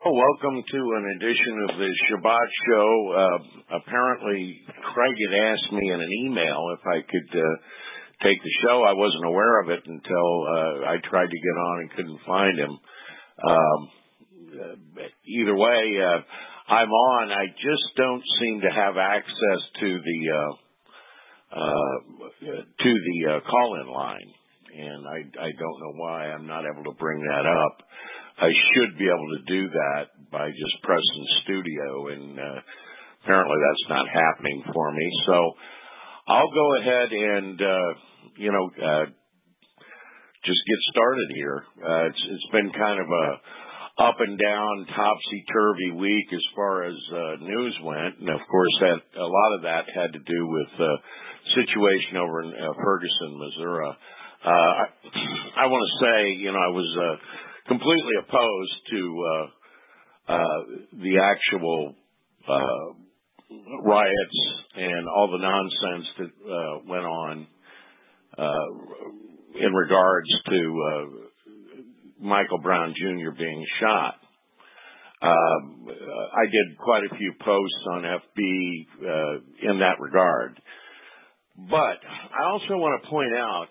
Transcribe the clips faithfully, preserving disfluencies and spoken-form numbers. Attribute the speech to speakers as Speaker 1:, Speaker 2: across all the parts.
Speaker 1: Oh, welcome to an edition of the Shabbat Show. Uh, apparently, Craig had asked me in an email if I could uh, take the show. I wasn't aware of it until uh, I tried to get on and couldn't find him. Um, either way, uh, I'm on. I just don't seem to have access to the uh, uh, to the uh, call-in line, and I, I don't know why I'm not able to bring that up. I should be able to do that by just pressing studio, and uh, apparently that's not happening for me. So I'll go ahead and, uh, you know, uh, just get started here. Uh, it's, it's been kind of a up and down, topsy-turvy week as far as uh, news went, and of course that a lot of that had to do with the uh, situation over in uh, Ferguson, Missouri. Uh, I, I want to say, you know, I was uh, completely opposed to uh, uh, the actual uh, riots and all the nonsense that uh, went on uh, in regards to uh, Michael Brown Junior being shot. Um, I did quite a few posts on F B uh, in that regard. But I also want to point out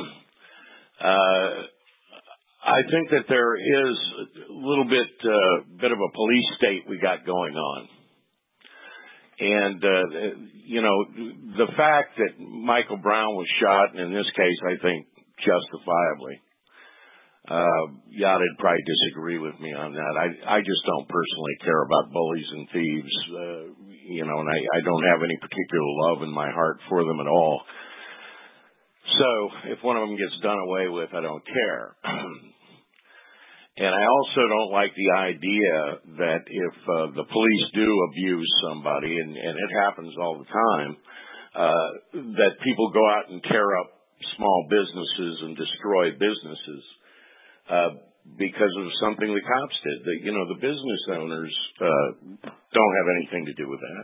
Speaker 1: uh, I think that there is a little bit, uh, bit of a police state we got going on. And, uh, you know, the fact that Michael Brown was shot, and in this case, I think justifiably, uh, Yadid probably disagree with me on that. I, I just don't personally care about bullies and thieves, uh, you know, and I, I don't have any particular love in my heart for them at all. So if one of them gets done away with, I don't care. And I also don't like the idea that if uh, the police do abuse somebody, and, and it happens all the time, uh, that people go out and tear up small businesses and destroy businesses uh, because of something the cops did. That, you know, the business owners uh, don't have anything to do with that.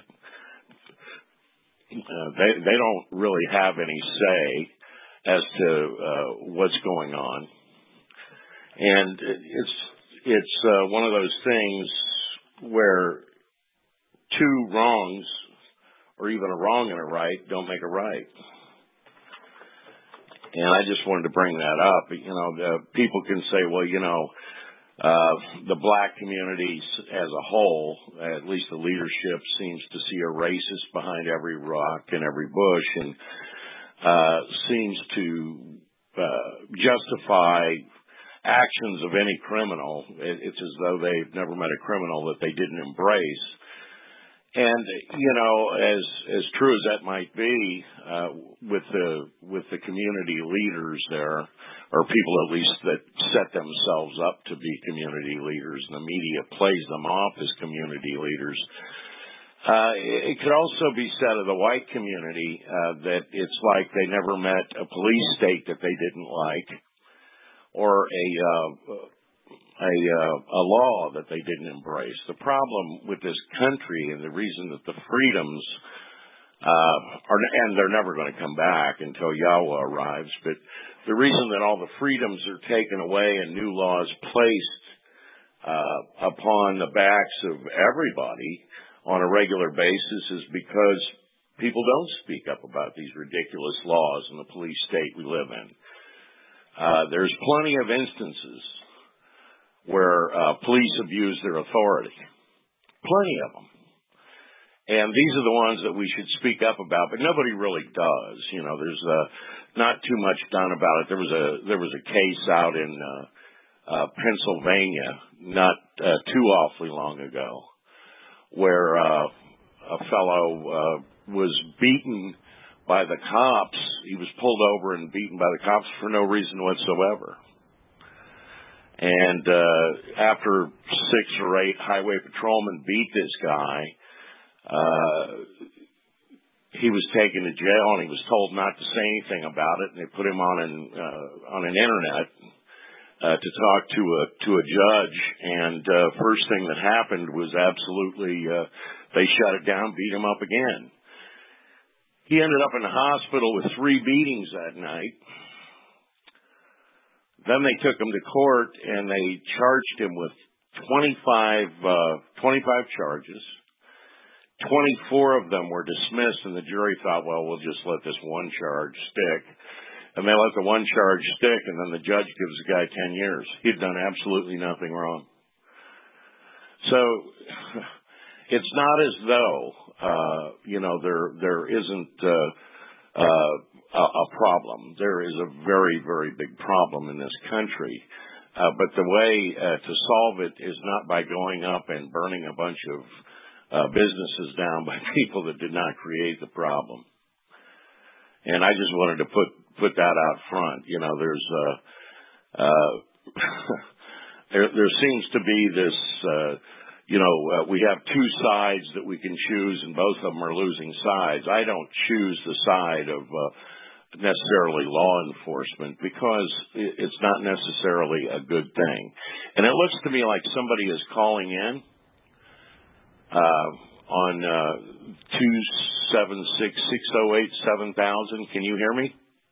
Speaker 1: Uh, they they don't really have any say as to uh, what's going on. And it's it's uh, one of those things where two wrongs, or even a wrong and a right, don't make a right. And I just wanted to bring that up. You know, the people can say, well, you know, uh, the black community as a whole, at least the leadership, seems to see a racist behind every rock and every bush, and uh, seems to uh, justify actions of any criminal. It's as though they've never met a criminal that they didn't embrace. And, you know, as as true as that might be, uh, with the with the community leaders there, or people at least that set themselves up to be community leaders, and the media plays them off as community leaders, uh, it could also be said of the white community uh, that it's like they never met a police state that they didn't like, or a uh, a uh, a law that they didn't embrace. The problem with this country, and the reason that the freedoms uh, are, and they're never going to come back until Yahweh arrives, but the reason that all the freedoms are taken away and new laws placed uh, upon the backs of everybody on a regular basis is because people don't speak up about these ridiculous laws in the police state we live in. Uh, there's plenty of instances where uh, police abuse their authority. Plenty of them. And these are the ones that we should speak up about, but nobody really does. You know, there's uh, not too much done about it. There was a there was a case out in uh, uh, Pennsylvania not uh, too awfully long ago where uh, a fellow uh, was beaten by the cops. He was pulled over and beaten by the cops for no reason whatsoever. And uh, after six or eight highway patrolmen beat this guy, uh, he was taken to jail, and he was told not to say anything about it. And they put him on an uh, on an internet uh, to talk to a to a judge. And uh, first thing that happened was absolutely uh, they shut it down, beat him up again. He ended up in the hospital with three beatings that night. Then they took him to court and they charged him with twenty-five, uh, twenty-five charges. twenty-four of them were dismissed, and the jury thought, well, we'll just let this one charge stick. And they let the one charge stick, and then the judge gives the guy ten years. He'd done absolutely nothing wrong. So it's not as though, uh, you know, there there isn't uh, uh, a, a problem. There is a very, very big problem in this country. Uh, but the way uh, to solve it is not by going up and burning a bunch of uh, businesses down by people that did not create the problem. And I just wanted to put put that out front. You know, there's uh, uh, there there seems to be this. Uh, you know, uh, we have two sides that we can choose, and both of them are losing sides. I don't choose the side of uh, necessarily law enforcement because it's not necessarily a good thing. And it looks to me like somebody is calling in uh, on uh, two seven six, six oh eight, seven thousand. Can you hear me?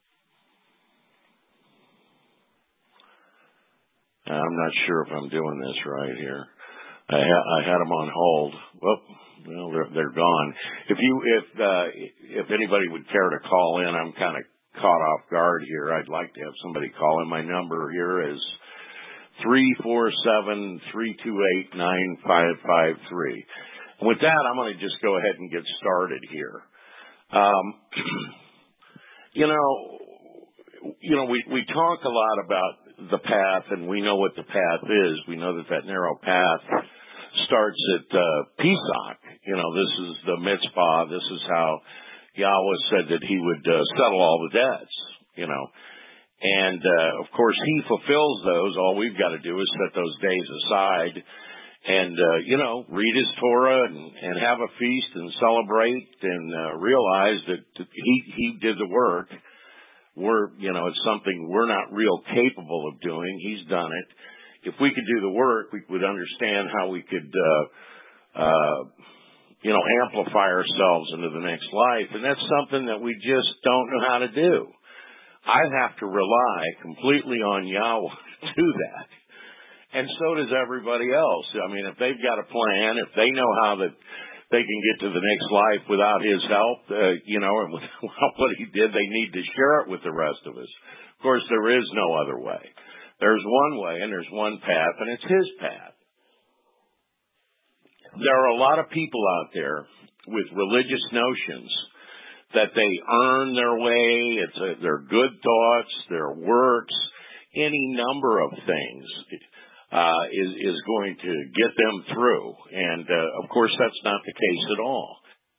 Speaker 1: I'm not sure if I'm doing this right here. I, ha- I had them on hold. Well, well, they're, they're gone. If you, if uh, if anybody would care to call in, I'm kind of caught off guard here. I'd like to have somebody call in. My number here is three four seven, three two eight, nine five five three. And with that, I'm going to just go ahead and get started here. Um, you know, you know, we we talk a lot about the path, and we know what the path is. We know that that narrow path starts at uh, Pesach. You know, this is the mitzvah. This is how Yahweh said that he would uh, settle all the debts, you know. And, uh, of course, he fulfills those. All we've got to do is set those days aside and, uh, you know, read his Torah and, and have a feast and celebrate and uh, realize that he, he did the work. We're, you know, it's something we're not real capable of doing. He's done it. If we could do the work, we would understand how we could, uh, uh, you know, amplify ourselves into the next life. And that's something that we just don't know how to do. I have to rely completely on Yahweh to do that. And so does everybody else. I mean, if they've got a plan, if they know how that they can get to the next life without his help, uh, you know, and without what he did, they need to share it with the rest of us. Of course, there is no other way. There's one way and there's one path, and it's his path. There are a lot of people out there with religious notions that they earn their way. It's a, their good thoughts, their works, any number of things uh, is, is going to get them through. And, uh, of course, that's not the case at all.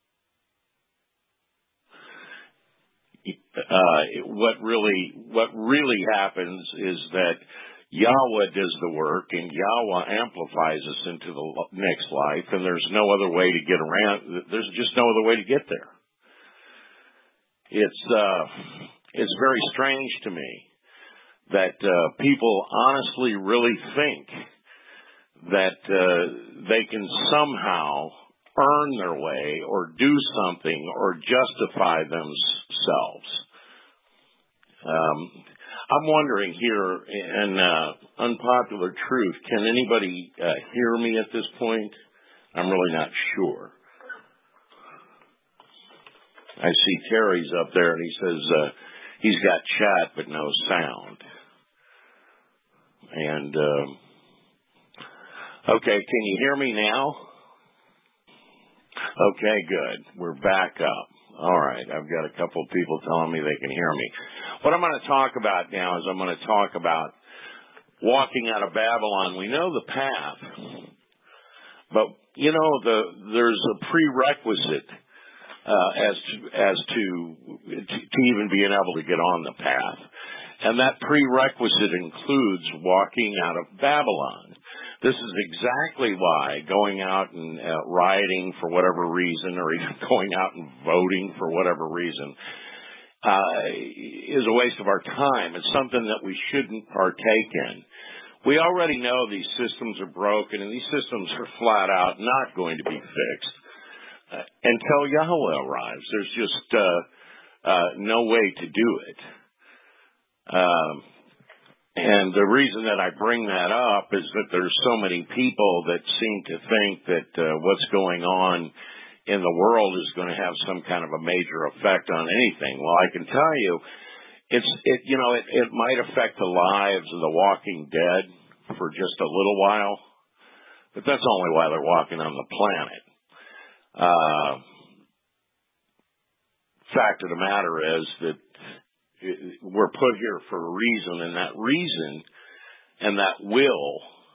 Speaker 1: Uh, what really, what really happens is that Yahweh does the work, and Yahweh amplifies us into the next life, and there's no other way to get around. There's just no other way to get there. It's uh, it's very strange to me that uh, people honestly really think that uh, they can somehow earn their way or do something or justify themselves. Um, I'm wondering here, in uh, unpopular truth, can anybody uh, hear me at this point? I'm really not sure. I see Terry's up there, and he says uh, he's got chat but no sound. And, uh, okay, can you hear me now? Okay, good. We're back up. All right, I've got a couple of people telling me they can hear me. What I'm going to talk about now is I'm going to talk about walking out of Babylon. We know the path, but, you know, the there's a prerequisite uh, as to, as to, to to even being able to get on the path. And that prerequisite includes walking out of Babylon. This is exactly why going out and uh, rioting for whatever reason, or even going out and voting for whatever reason, uh, is a waste of our time. It's something that we shouldn't partake in. We already know these systems are broken, and these systems are flat out not going to be fixed uh, until Yahweh arrives. There's just uh, uh, no way to do it. Um, And the reason that I bring that up is that there's so many people that seem to think that uh, what's going on in the world is going to have some kind of a major effect on anything. Well, I can tell you, it's it you know it, it might affect the lives of the Walking Dead for just a little while, but that's only while they're walking on the planet. Uh, fact of the matter is that we're put here for a reason, and that reason and that will,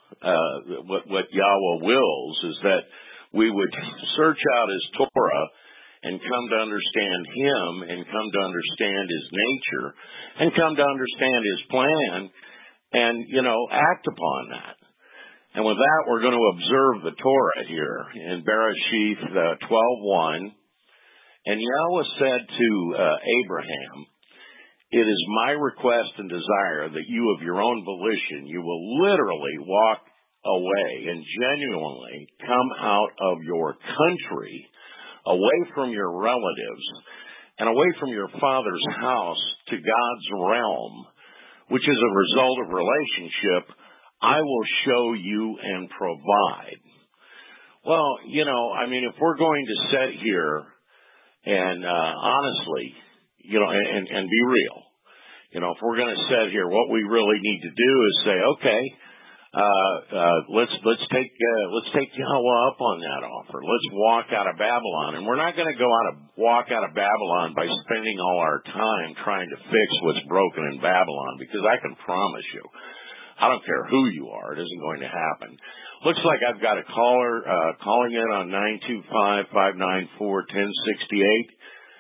Speaker 1: uh, what, what Yahweh wills is that we would search out His Torah and come to understand Him and come to understand His nature and come to understand His plan and, you know, act upon that. And with that, we're going to observe the Torah here in Bereshith uh, twelve one. And Yahweh said to uh, Abraham, "It is my request and desire that you of your own volition, you will literally walk away and genuinely come out of your country, away from your relatives, and away from your father's house to God's realm, which is a result of relationship I will show you and provide." Well, you know, I mean, if we're going to sit here and uh, honestly, you know, and, and be real, you know, if we're going to sit here, what we really need to do is say, okay, uh, uh, let's let's take uh, let's take Yahweh up on that offer. Let's walk out of Babylon, and we're not going to go out of walk out of Babylon by spending all our time trying to fix what's broken in Babylon, because I can promise you, I don't care who you are, it isn't going to happen. Looks like I've got a caller uh, calling in on nine two five, five nine four, one zero six eight.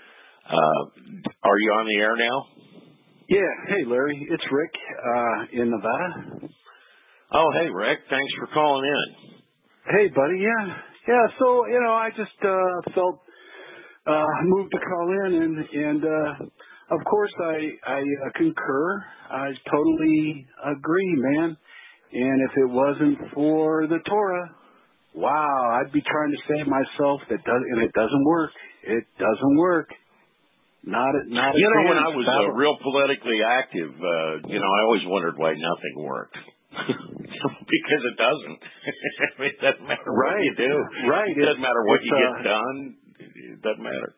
Speaker 1: Uh, are you on the air now?
Speaker 2: Yeah. Hey, Larry. It's Rick uh, in Nevada.
Speaker 1: Oh, hey, Rick. Thanks for calling in.
Speaker 2: Hey, buddy. Yeah. Yeah. So, you know, I just uh, felt uh, moved to call in, and, and uh, of course, I, I uh, concur. I totally agree, man. And if it wasn't for the Torah, wow, I'd be trying to save myself. That does, and it doesn't work. It doesn't work. Not a, not a
Speaker 1: You know,
Speaker 2: chance.
Speaker 1: when I was uh, real politically active, uh, you know, I always wondered why nothing worked. Because it doesn't. I mean, it doesn't matter
Speaker 2: right.
Speaker 1: what you do.
Speaker 2: Right.
Speaker 1: It doesn't matter what you
Speaker 2: uh,
Speaker 1: get done. It doesn't matter.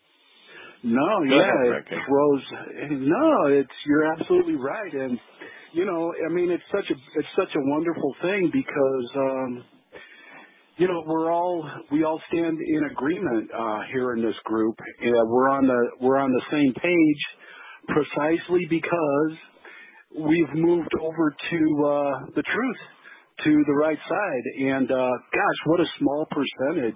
Speaker 2: No,
Speaker 1: Go
Speaker 2: yeah,
Speaker 1: ahead,
Speaker 2: it throws. No, it's you're absolutely right, and you know, I mean, it's such a it's such a wonderful thing because um, you know we're all we all stand in agreement uh, here in this group, and we're on the we're on the same page precisely because we've moved over to uh, the truth, to the right side, and uh, gosh, what a small percentage.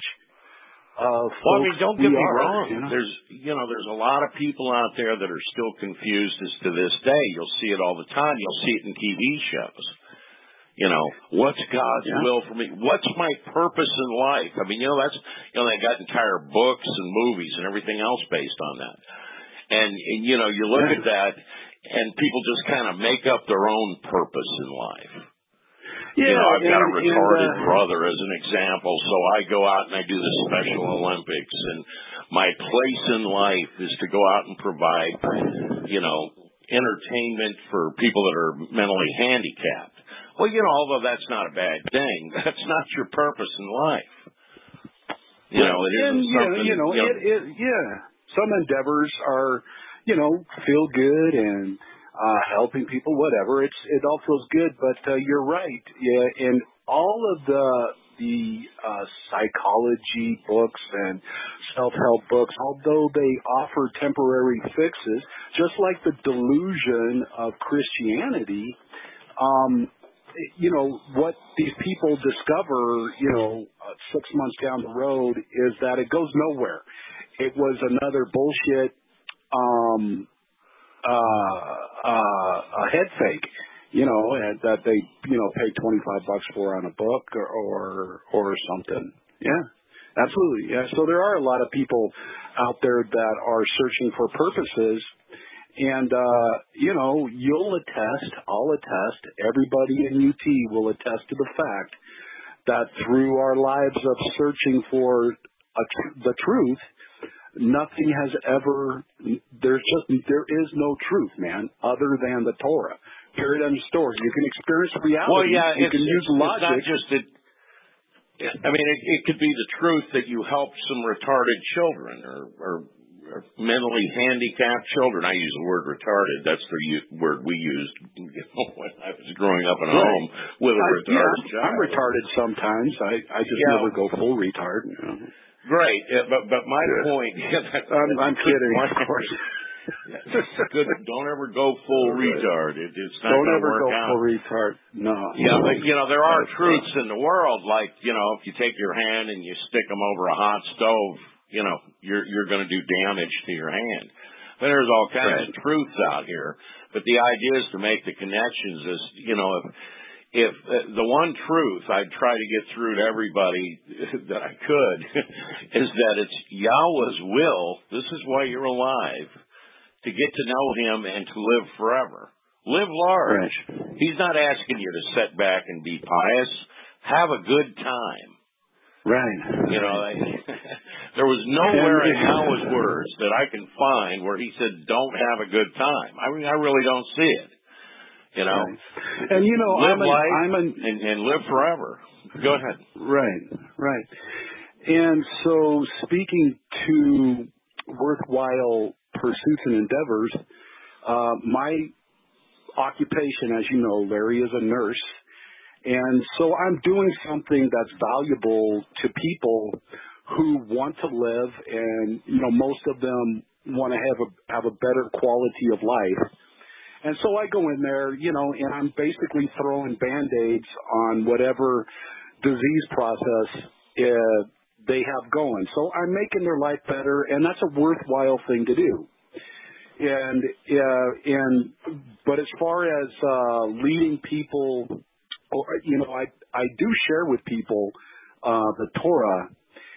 Speaker 2: Uh,
Speaker 1: well, I mean, don't get me
Speaker 2: are,
Speaker 1: wrong.
Speaker 2: You know?
Speaker 1: There's, you know, there's a lot of people out there that are still confused as to this day. You'll see it all the time. You'll see it in T V shows. You know, what's God's
Speaker 2: yeah.
Speaker 1: will for me? What's my purpose in life? I mean, you know, that's, you know, they got entire books and movies and everything else based on that. And, and you know, you look
Speaker 2: yeah.
Speaker 1: at that, and people just kind of make up their own purpose in life.
Speaker 2: Yeah,
Speaker 1: you know, I've
Speaker 2: and,
Speaker 1: got a retarded
Speaker 2: and, uh,
Speaker 1: brother as an example, so I go out and I do the Special Olympics, and my place in life is to go out and provide, you know, entertainment for people that are mentally handicapped. Well, you know, although that's not a bad thing, that's not your purpose in life. You know, it isn't
Speaker 2: and,
Speaker 1: something,
Speaker 2: you know,
Speaker 1: you know
Speaker 2: it, it, yeah, some endeavors are, you know, feel good and Uh, helping people, whatever. It's it all feels good, but uh, you're right. Yeah, and all of the the uh, psychology books and self-help books, although they offer temporary fixes, just like the delusion of Christianity, um, you know what these people discover, you know, uh, six months down the road is that it goes nowhere. It was another bullshit. Um, Uh, uh, a head fake, you know, and that they, you know, pay twenty-five bucks for on a book or, or, or something. Yeah, absolutely. Yeah. So there are a lot of people out there that are searching for purposes, and, uh, you know, you'll attest, I'll attest, everybody in U T will attest to the fact that through our lives of searching for a tr- the truth, nothing has ever, there's just, there is no truth, man, other than the Torah. Period. End of story. You can experience reality.
Speaker 1: Well, yeah,
Speaker 2: you
Speaker 1: it's,
Speaker 2: can
Speaker 1: it's,
Speaker 2: use
Speaker 1: it's
Speaker 2: logic.
Speaker 1: not just that. I mean, it, it could be the truth that you helped some retarded children or, or, or mentally handicapped children. I use the word retarded. That's the u- word we used you know, when I was growing up in a
Speaker 2: right.
Speaker 1: home with a
Speaker 2: I,
Speaker 1: retarded
Speaker 2: yeah,
Speaker 1: child.
Speaker 2: I'm retarded sometimes. I, I just
Speaker 1: yeah.
Speaker 2: never go full retard. You know.
Speaker 1: Great, yeah, but but my
Speaker 2: yeah.
Speaker 1: point. Yeah,
Speaker 2: I'm, I'm kidding, of course.
Speaker 1: Good. Don't ever go full
Speaker 2: okay.
Speaker 1: retard. It, it's not
Speaker 2: Don't
Speaker 1: going to
Speaker 2: ever
Speaker 1: work
Speaker 2: go
Speaker 1: out.
Speaker 2: full retard. No.
Speaker 1: Yeah, but you know there are
Speaker 2: That's
Speaker 1: truths
Speaker 2: right.
Speaker 1: in the world, like you know if you take your hand and you stick them over a hot stove, you know you're you're going to do damage to your hand. But there's all kinds
Speaker 2: right.
Speaker 1: of truths out here. But the idea is to make the connections. Is you know if if uh, the one truth I'd try to get through to everybody that I could is that it's Yahweh's will. This is why you're alive, to get to know Him and to live forever. Live large.
Speaker 2: Right.
Speaker 1: He's not asking you to sit back and be pious. Have a good time.
Speaker 2: Right.
Speaker 1: You know, I, there was nowhere in Yahweh's words that I can find where He said, don't have a good time. I mean, I really don't see it. You know,
Speaker 2: right. and you know,
Speaker 1: live
Speaker 2: I'm a,
Speaker 1: life
Speaker 2: I'm a,
Speaker 1: and, and live forever. Go ahead.
Speaker 2: Right, right. And so, speaking to worthwhile pursuits and endeavors, uh, my occupation, as you know, Larry, is a nurse, and so I'm doing something that's valuable to people who want to live, and you know, most of them want to have a have a better quality of life. And so I go in there, you know, and I'm basically throwing Band-Aids on whatever disease process uh, they have going. So I'm making their life better, and that's a worthwhile thing to do. And uh, and but as far as uh, leading people, or, you know, I I do share with people uh, the Torah.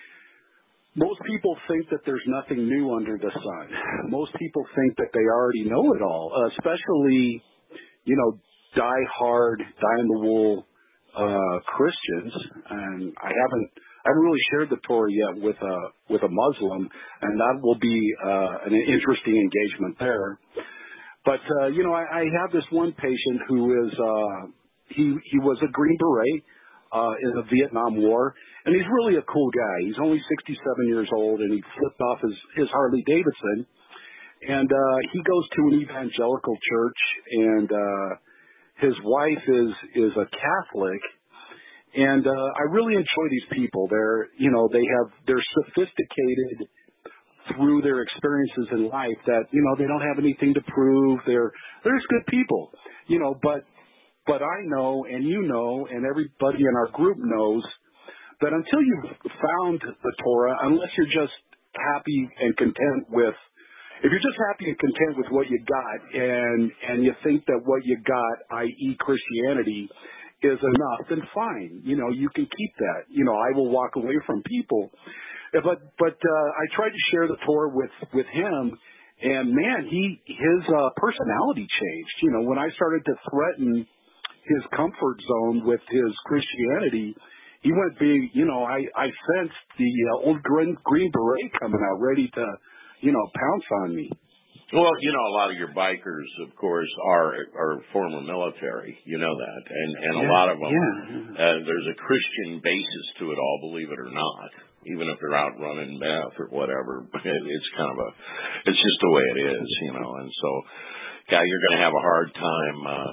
Speaker 2: Most people think that there's nothing new under the sun. Most people think that they already know it all, uh, especially, you know, die-hard, die-in-the-wool uh, Christians. And I haven't, I haven't really shared the Torah yet with a with a Muslim, and that will be uh, an interesting engagement there. But uh, you know, I, I have this one patient who is uh, he he was a Green Beret uh, in the Vietnam War. And he's really a cool guy. He's only sixty-seven years old, and he flipped off his, his Harley Davidson. And uh, he goes to an evangelical church, and uh, his wife is is a Catholic. And uh, I really enjoy these people. They're you know they have they're sophisticated through their experiences in life. That you know they don't have anything to prove. They're they're just good people. You know, but but I know, and you know, and everybody in our group knows that until you've found the Torah, unless you're just happy and content with, if you're just happy and content with what you got, and and you think that what you got, that is. Christianity, is enough, then fine. You know, you can keep that. You know, I will walk away from people. But but uh, I tried to share the Torah with with him, and man, he his uh, personality changed. You know, when I started to threaten his comfort zone with his Christianity, he went big, you know, I, I sensed the uh, old green, green Beret coming out, ready to, you know, pounce on me.
Speaker 1: Well, you know, a lot of your bikers, of course, are are former military. You know that. And, and
Speaker 2: yeah,
Speaker 1: a lot of them,
Speaker 2: yeah.
Speaker 1: uh, there's a Christian basis to it all, believe it or not. Even if they're out running meth or whatever. It's kind of a, it's just the way it is, you know. And so, yeah, you're going to have a hard time, uh,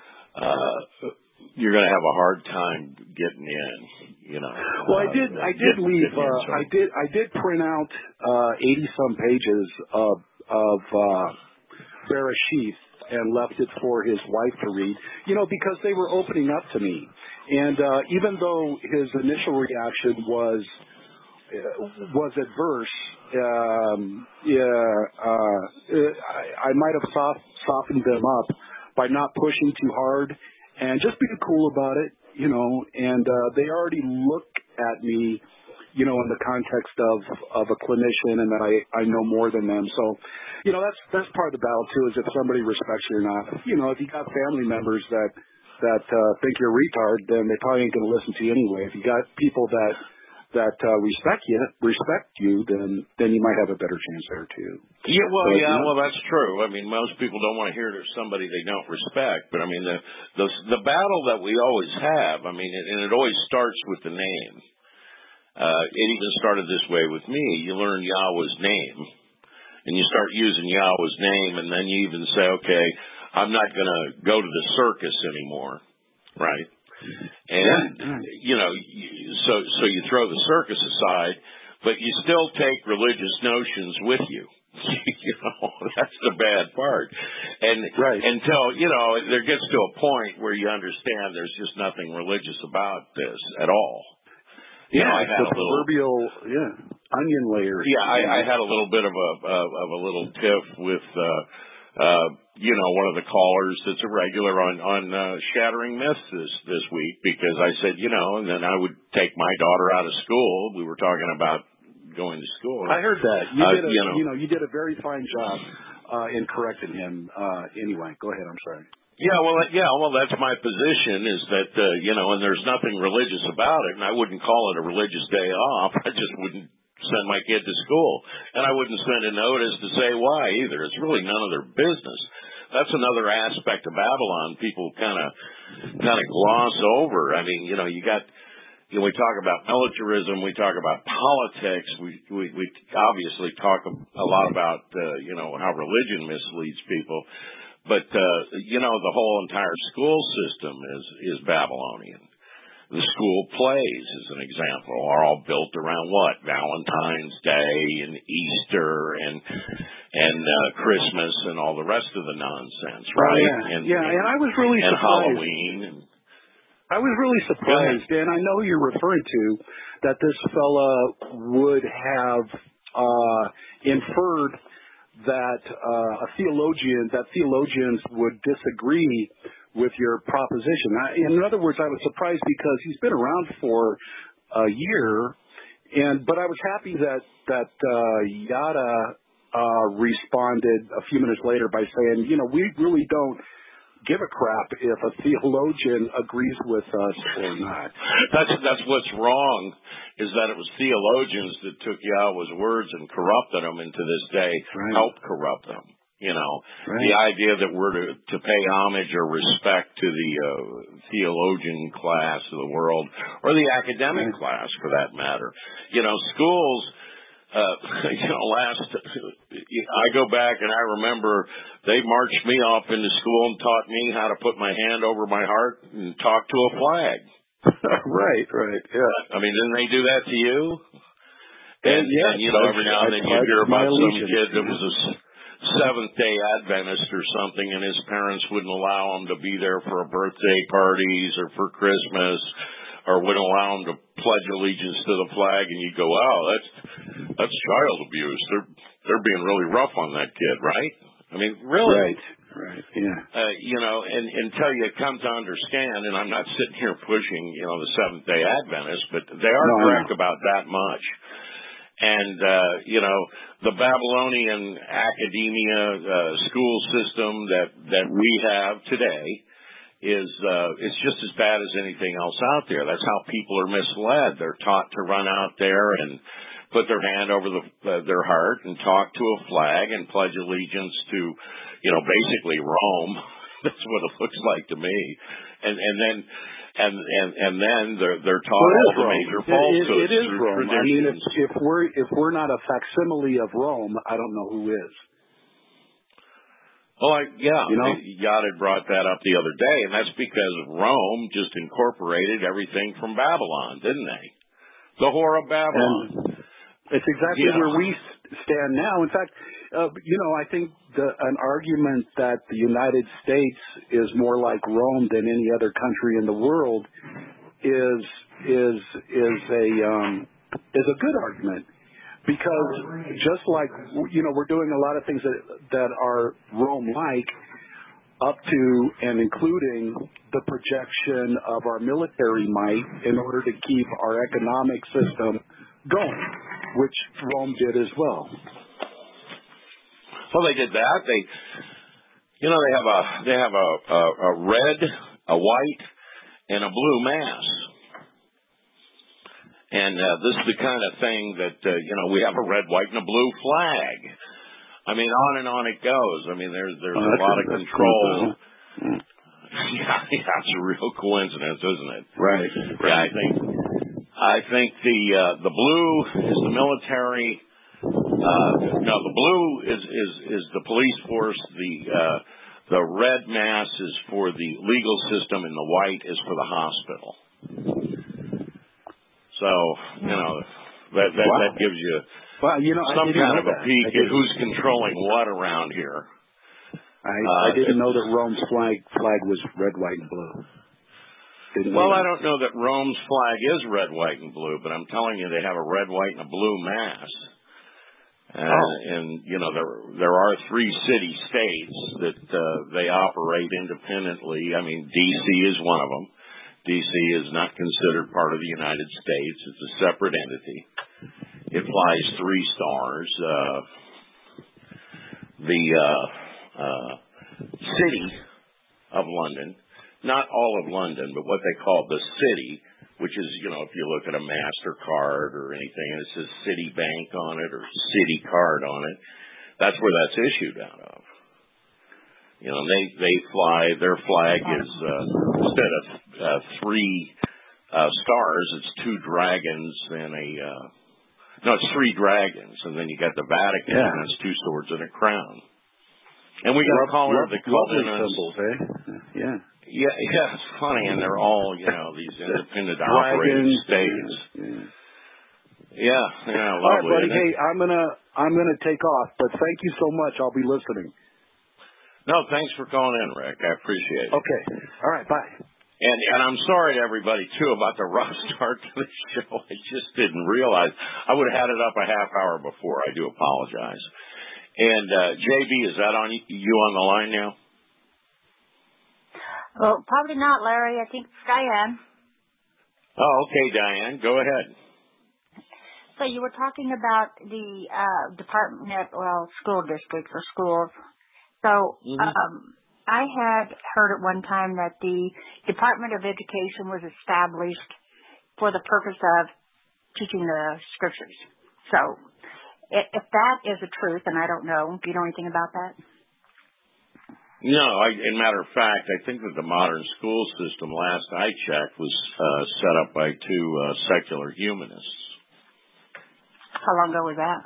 Speaker 1: uh, you're going to have a hard time getting in, you know.
Speaker 2: Well,
Speaker 1: uh,
Speaker 2: I did. I did
Speaker 1: get,
Speaker 2: leave.
Speaker 1: Get
Speaker 2: uh, I did. I did print out uh, eighty some pages of of uh, Bereshith and left it for his wife to read. You know, because they were opening up to me, and uh, even though his initial reaction was uh, was adverse, um, yeah, uh, I, I might have soft, softened them up by not pushing too hard. And just being cool about it, you know, and uh, they already look at me, you know, in the context of, of a clinician and that I, I know more than them. So, you know, that's that's part of the battle, too, is if somebody respects you or not. You know, if you got family members that, that uh, think you're a retard, then they probably ain't going to listen to you anyway. If you got people that that uh, respect you, respect you, then then you might have a better chance there too.
Speaker 1: Yeah, well,
Speaker 2: but,
Speaker 1: yeah,
Speaker 2: you know,
Speaker 1: well, that's true. I mean, most people don't want to hear there's somebody they don't respect, but I mean, the the the battle that we always have. I mean, and it always starts with the name. Uh, it even started this way with me. You learn Yahweh's name, and you start using Yahweh's name, and then you even say, okay, I'm not going to go to the circus anymore, right? And, you know, so so you throw the circus aside, but you still take religious notions with you. You know, that's the bad part. And
Speaker 2: right.
Speaker 1: until, you know, there gets to a point where you understand there's just nothing religious about this at all. You
Speaker 2: Yeah,
Speaker 1: know, I had
Speaker 2: the
Speaker 1: a little,
Speaker 2: proverbial, yeah, onion layers.
Speaker 1: Yeah, I, I had a little bit of a, of a little tiff with, uh, Uh, you know, one of the callers that's a regular on, on, uh, Shattering Myths this, this week, because I said, you know, and then I would take my daughter out of school. We were talking about going to school.
Speaker 2: I heard that. You
Speaker 1: uh,
Speaker 2: did a,
Speaker 1: you know,
Speaker 2: you know, you did a very fine job, uh, in correcting him. Uh, anyway, go ahead. I'm sorry.
Speaker 1: Yeah, well, yeah, well, that's my position is that, uh, you know, and there's nothing religious about it, and I wouldn't call it a religious day off. I just wouldn't send my kid to school. And I wouldn't send a notice to say why either. It's really none of their business. That's another aspect of Babylon people kind of kind of gloss over. I mean, you know, you got, you know, we talk about militarism, we talk about politics, we we, we obviously talk a lot about, uh, you know, how religion misleads people. But, uh, you know, the whole entire school system is, is Babylonian. The school plays, as an example, are all built around what? Valentine's Day and Easter and and uh, Christmas and all the rest of the nonsense, right?
Speaker 2: Oh, yeah.
Speaker 1: And,
Speaker 2: yeah,
Speaker 1: and,
Speaker 2: and I was really
Speaker 1: and
Speaker 2: surprised.
Speaker 1: Halloween. And,
Speaker 2: I was really surprised, and I know you're referring to that this fella would have uh, inferred that uh, a theologian, that theologians would disagree with your proposition. I, in other words, I was surprised because he's been around for a year, and but I was happy that that uh, Yada uh, responded a few minutes later by saying, you know, we really don't give a crap if a theologian agrees with us or not.
Speaker 1: That's that's what's wrong, is that it was theologians that took Yahweh's words and corrupted them, and to this day
Speaker 2: Right.
Speaker 1: help corrupt them. You know,
Speaker 2: right.
Speaker 1: the idea that we're to, to pay homage or respect to the uh, theologian class of the world, or the academic
Speaker 2: right.
Speaker 1: class for that matter. You know, schools, uh, you know, last, I go back and I remember they marched me off into school and taught me how to put my hand over my heart and talk to a flag.
Speaker 2: right, right, yeah.
Speaker 1: I mean, didn't they do that to you? And,
Speaker 2: yeah,
Speaker 1: and you know, every now and then you hear about some kid that was a Seventh-day Adventist or something, and his parents wouldn't allow him to be there for a birthday parties or for Christmas, or wouldn't allow him to pledge allegiance to the flag, and you go, "Wow, that's that's child abuse. They're they're being really rough on that kid, right?" I mean, really,
Speaker 2: right, right, yeah.
Speaker 1: Uh, you know, and until you come to understand, and I'm not sitting here pushing, you know, the Seventh-day Adventists, but they are
Speaker 2: no,
Speaker 1: correct about that much. And, uh, you know, the Babylonian academia, uh, school system that, that we have today is, uh, it's just as bad as anything else out there. That's how people are misled. They're taught to run out there and put their hand over the, uh, their heart and talk to a flag and pledge allegiance to, you know, basically Rome. That's what it looks like to me. And, and then, And and and then they're they're taught
Speaker 2: well,
Speaker 1: all the
Speaker 2: Rome.
Speaker 1: major
Speaker 2: it,
Speaker 1: falsehoods.
Speaker 2: It, it is Rome.
Speaker 1: Traditions.
Speaker 2: I mean, if, if we're if we're not a facsimile of Rome, I don't know who is.
Speaker 1: Well, I, yeah,
Speaker 2: you know,
Speaker 1: Yada brought that up the other day, and that's because Rome just incorporated everything from Babylon, didn't they? The whore of Babylon.
Speaker 2: And it's exactly
Speaker 1: yeah.
Speaker 2: where we stand now. In fact, uh, you know, I think the, an argument that the United States is more like Rome than any other country in the world is is is a um, is a good argument, because just like, you know, we're doing a lot of things that that are Rome-like, up to and including the projection of our military might in order to keep our economic system going, which Rome did as well.
Speaker 1: Well, they did that. They, you know, they have a they have a, a, a red, a white, and a blue mass. And uh, this is the kind of thing that, uh, you know, we have a red, white, and a blue flag. I mean, on and on it goes. I mean, there's there's
Speaker 2: oh,
Speaker 1: a lot of control.
Speaker 2: Cool.
Speaker 1: Yeah, yeah, it's a real coincidence, isn't it?
Speaker 2: Right.
Speaker 1: Yeah, I think I think the uh, the blue is the military. Uh, no, the blue is is is the police force. The uh, the red mass is for the legal system, and the white is for the hospital. So, you know, that that,
Speaker 2: wow.
Speaker 1: that gives you
Speaker 2: well, you know,
Speaker 1: some kind of a
Speaker 2: that.
Speaker 1: peek at who's controlling what around here.
Speaker 2: I,
Speaker 1: uh,
Speaker 2: I didn't know that Rome's flag flag was red, white, and blue. Didn't
Speaker 1: well,
Speaker 2: I
Speaker 1: don't know that Rome's flag is red, white, and blue, but I'm telling you they have a red, white, and a blue mass. Uh,
Speaker 2: oh.
Speaker 1: And, you know, there there are three city-states that uh, they operate independently. I mean, D C is one of them. D C is not considered part of the United States. It's a separate entity. It flies three stars. Uh, the uh, uh, city of London, not all of London, but what they call the city, which is, you know, if you look at a MasterCard or anything, and it says Citibank on it or Citi Card on it, that's where that's issued out of. You know, they they fly. Their flag is uh, instead of uh, three uh, stars, it's two dragons and a uh, no, it's three dragons, and then you got the Vatican,
Speaker 2: yeah.
Speaker 1: and it's two swords and a crown. And we got a caller that called in us.
Speaker 2: Symbols, eh? Yeah.
Speaker 1: Yeah, yeah, it's funny, and they're all, you know, these independent operating states.
Speaker 2: Yeah,
Speaker 1: yeah, yeah, lovely.
Speaker 2: All right, buddy. Hey, I'm gonna I'm gonna take off, but thank you so much. I'll be listening.
Speaker 1: No, thanks for calling in, Rick. I appreciate it.
Speaker 2: Okay. All right. Bye.
Speaker 1: And and I'm sorry to everybody too about the rough start to the show. I just didn't realize I would have had it up a half hour before. I do apologize. And uh, J B, is that on you on the line now?
Speaker 3: Well, probably not, Larry. I think it's Diane.
Speaker 1: Oh, okay, Diane. Go ahead.
Speaker 3: So you were talking about the uh, department, well, school districts or schools. So mm-hmm. um, I had heard at one time that the Department of Education was established for the purpose of teaching the scriptures. So if, if that is the truth, and I don't know, do you know anything about that?
Speaker 1: No, I, as a matter of fact, I think that the modern school system, last I checked, was uh, set up by two uh, secular humanists.
Speaker 3: How long ago was that?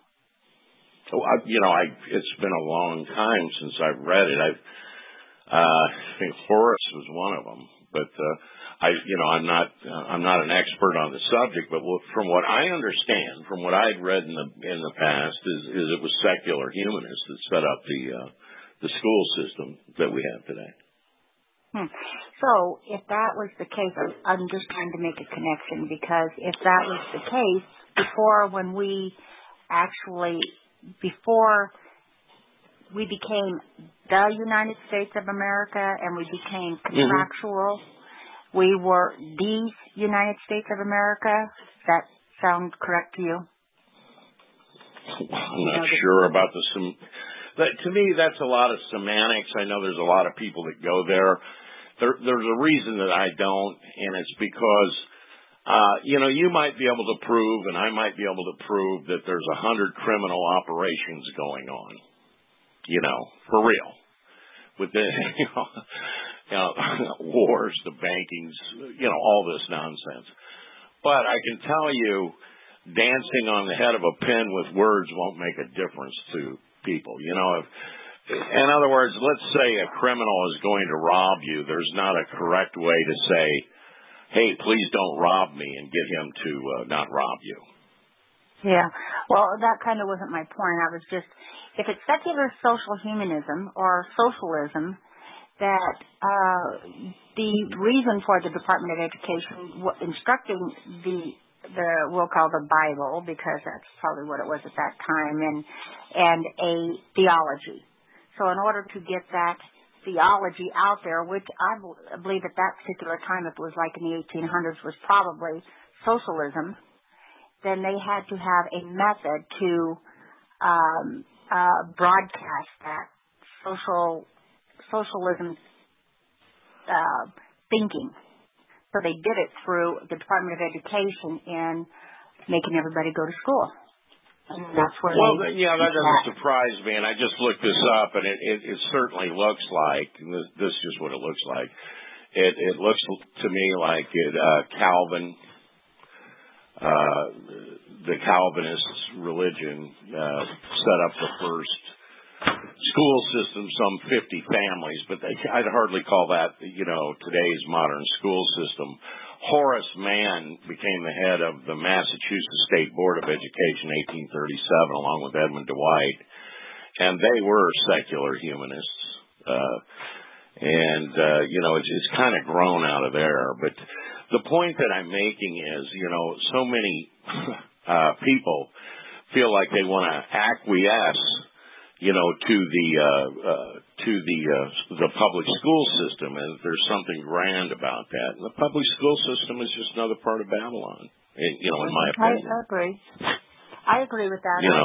Speaker 1: Oh, I, you know, I it's been a long time since I've read it. I, uh, I think Horace was one of them, but uh, I, you know, I'm not uh, I'm not an expert on the subject. But from what I understand, from what I'd read in the in the past, is, is it was secular humanists that set up the uh, the school system that we have today.
Speaker 3: Hmm. So if that was the case, I'm just trying to make a connection, because if that was the case, before when we actually, before we became the United States of America and we became contractual, mm-hmm. we were the United States of America. Does that sound correct to you?
Speaker 1: I'm not you know, sure about the sem- that, to me, that's a lot of semantics. I know there's a lot of people that go there. There, there's a reason that I don't, and it's because, uh, you know, you might be able to prove, and I might be able to prove that there's a hundred criminal operations going on, you know, for real, with the, you know, you know wars, the bankings, you know, all this nonsense. But I can tell you, dancing on the head of a pin with words won't make a difference to people. You know, if, in other words, let's say a criminal is going to rob you. There's not a correct way to say, hey, please don't rob me, and get him to uh, not rob you.
Speaker 3: Yeah. Well, that kind of wasn't my point. I was just, if it's secular social humanism or socialism, that uh, the reason for the Department of Education instructing the the we'll call the Bible, because that's probably what it was at that time, and and a theology. So in order to get that theology out there, which I believe at that particular time, if it was like in the eighteen hundreds, was probably socialism, then they had to have a method to um, uh, broadcast that social socialism uh, thinking. So they did it through the Department of Education and making everybody go to school. And that's where
Speaker 1: well,
Speaker 3: they,
Speaker 1: yeah, that doesn't surprise me. And I just looked this up, and it, it, it certainly looks like, and this, this is what it looks like. It, it looks to me like it, uh, Calvin, uh, the Calvinist religion, uh, set up the first school system, some fifty families, but they, I'd hardly call that, you know, today's modern school system. Horace Mann became the head of the Massachusetts State Board of Education in eighteen thirty-seven, along with Edmund Dwight, and they were secular humanists. Uh, and, uh, you know, it's, it's kind of grown out of there. But the point that I'm making is, you know, so many uh, people feel like they want to acquiesce, you know, to the uh, uh, to the uh, the public school system, and there's something grand about that. And the public school system is just another part of Babylon, you know, in my opinion.
Speaker 3: I agree. I agree with that.
Speaker 1: You know,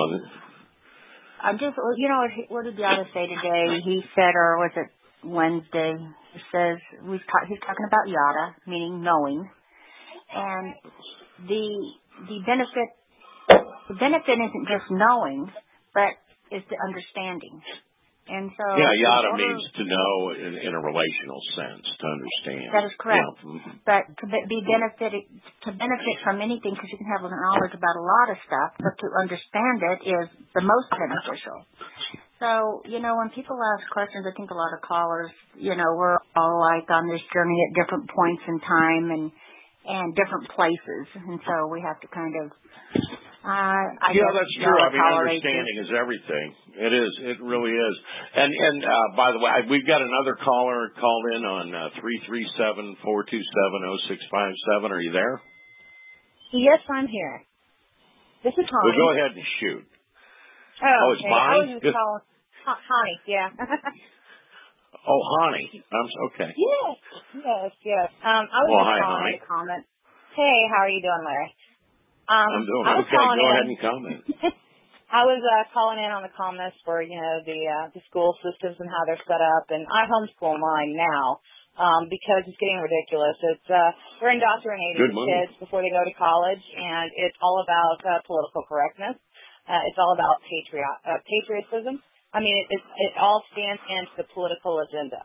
Speaker 3: I'm just, you know, what did Yada say today? He said, or was it Wednesday? He says we've ta- he's talking about Yada, meaning knowing, and the the benefit the benefit isn't just knowing, but is the understanding. And so
Speaker 1: yeah, yada
Speaker 3: order,
Speaker 1: means to know in, in a relational sense, to understand.
Speaker 3: That is correct.
Speaker 1: Yeah.
Speaker 3: But to be benefited, to benefit from anything, because you can have knowledge about a lot of stuff, but to understand it is the most beneficial. So, you know, when people ask questions, I think a lot of callers, you know, we're all like on this journey at different points in time and and different places, and so we have to kind of. Uh, I
Speaker 1: yeah, that's true. I mean, understanding
Speaker 3: it.
Speaker 1: is everything. It is. It really is. And and uh, by the way, we've got another caller called in on uh, three three seven, four two seven, oh six five seven. Are you there?
Speaker 4: Yes, I'm here. This is Connie.
Speaker 1: Well, go ahead and shoot.
Speaker 4: Oh,
Speaker 1: oh it's
Speaker 4: okay.
Speaker 1: Bonnie?
Speaker 4: I was just calling. Connie, yeah.
Speaker 1: oh, Honey. I'm okay.
Speaker 4: Yes, yes, yes. Um, I was
Speaker 1: well,
Speaker 4: just
Speaker 1: hi,
Speaker 4: calling
Speaker 1: Honey.
Speaker 4: to comment. Hey, how are you doing, Larry? Um,
Speaker 1: I'm doing
Speaker 4: I was
Speaker 1: okay. Go
Speaker 4: in.
Speaker 1: ahead and comment.
Speaker 4: I was uh, calling in on the comments for you know the uh, the school systems and how they're set up, and I homeschool mine now um, because it's getting ridiculous. It's uh, we're indoctrinating the kids before they go to college, and it's all about uh, political correctness. Uh, it's all about patriot uh, patriotism. I mean, it, it it all stands into the political agenda,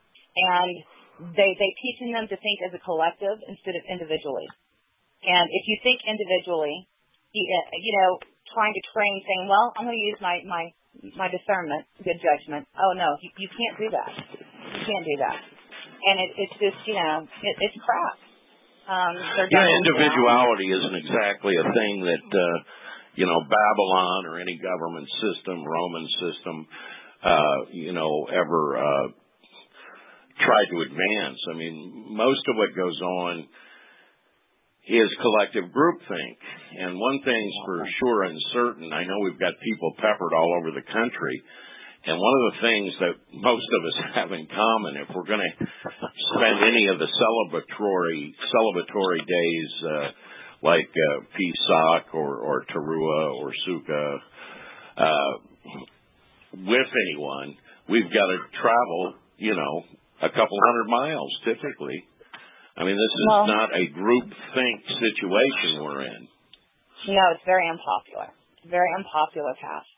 Speaker 4: and they they teaching them to think as a collective instead of individually. And if you think individually, you know, trying to train, saying, well, I'm going to use my, my, my discernment, good judgment. Oh, no, you, you can't do that. You can't do that. And it, it's just, you know, it, it's crap. Um,
Speaker 1: yeah, individuality down. isn't exactly a thing that, uh, you know, Babylon or any government system, Roman system, uh, you know, ever uh, tried to advance. I mean, most of what goes on is collective groupthink. And one thing's for sure and certain, I know we've got people peppered all over the country, and one of the things that most of us have in common, if we're going to spend any of the celebratory celebratory days uh, like uh, Pesach or, or Teruah or Sukkah uh, with anyone, we've got to travel, you know, a couple hundred miles typically. I mean, this is
Speaker 4: well,
Speaker 1: not a group think situation we're in.
Speaker 4: No, it's very unpopular. It's a very unpopular path.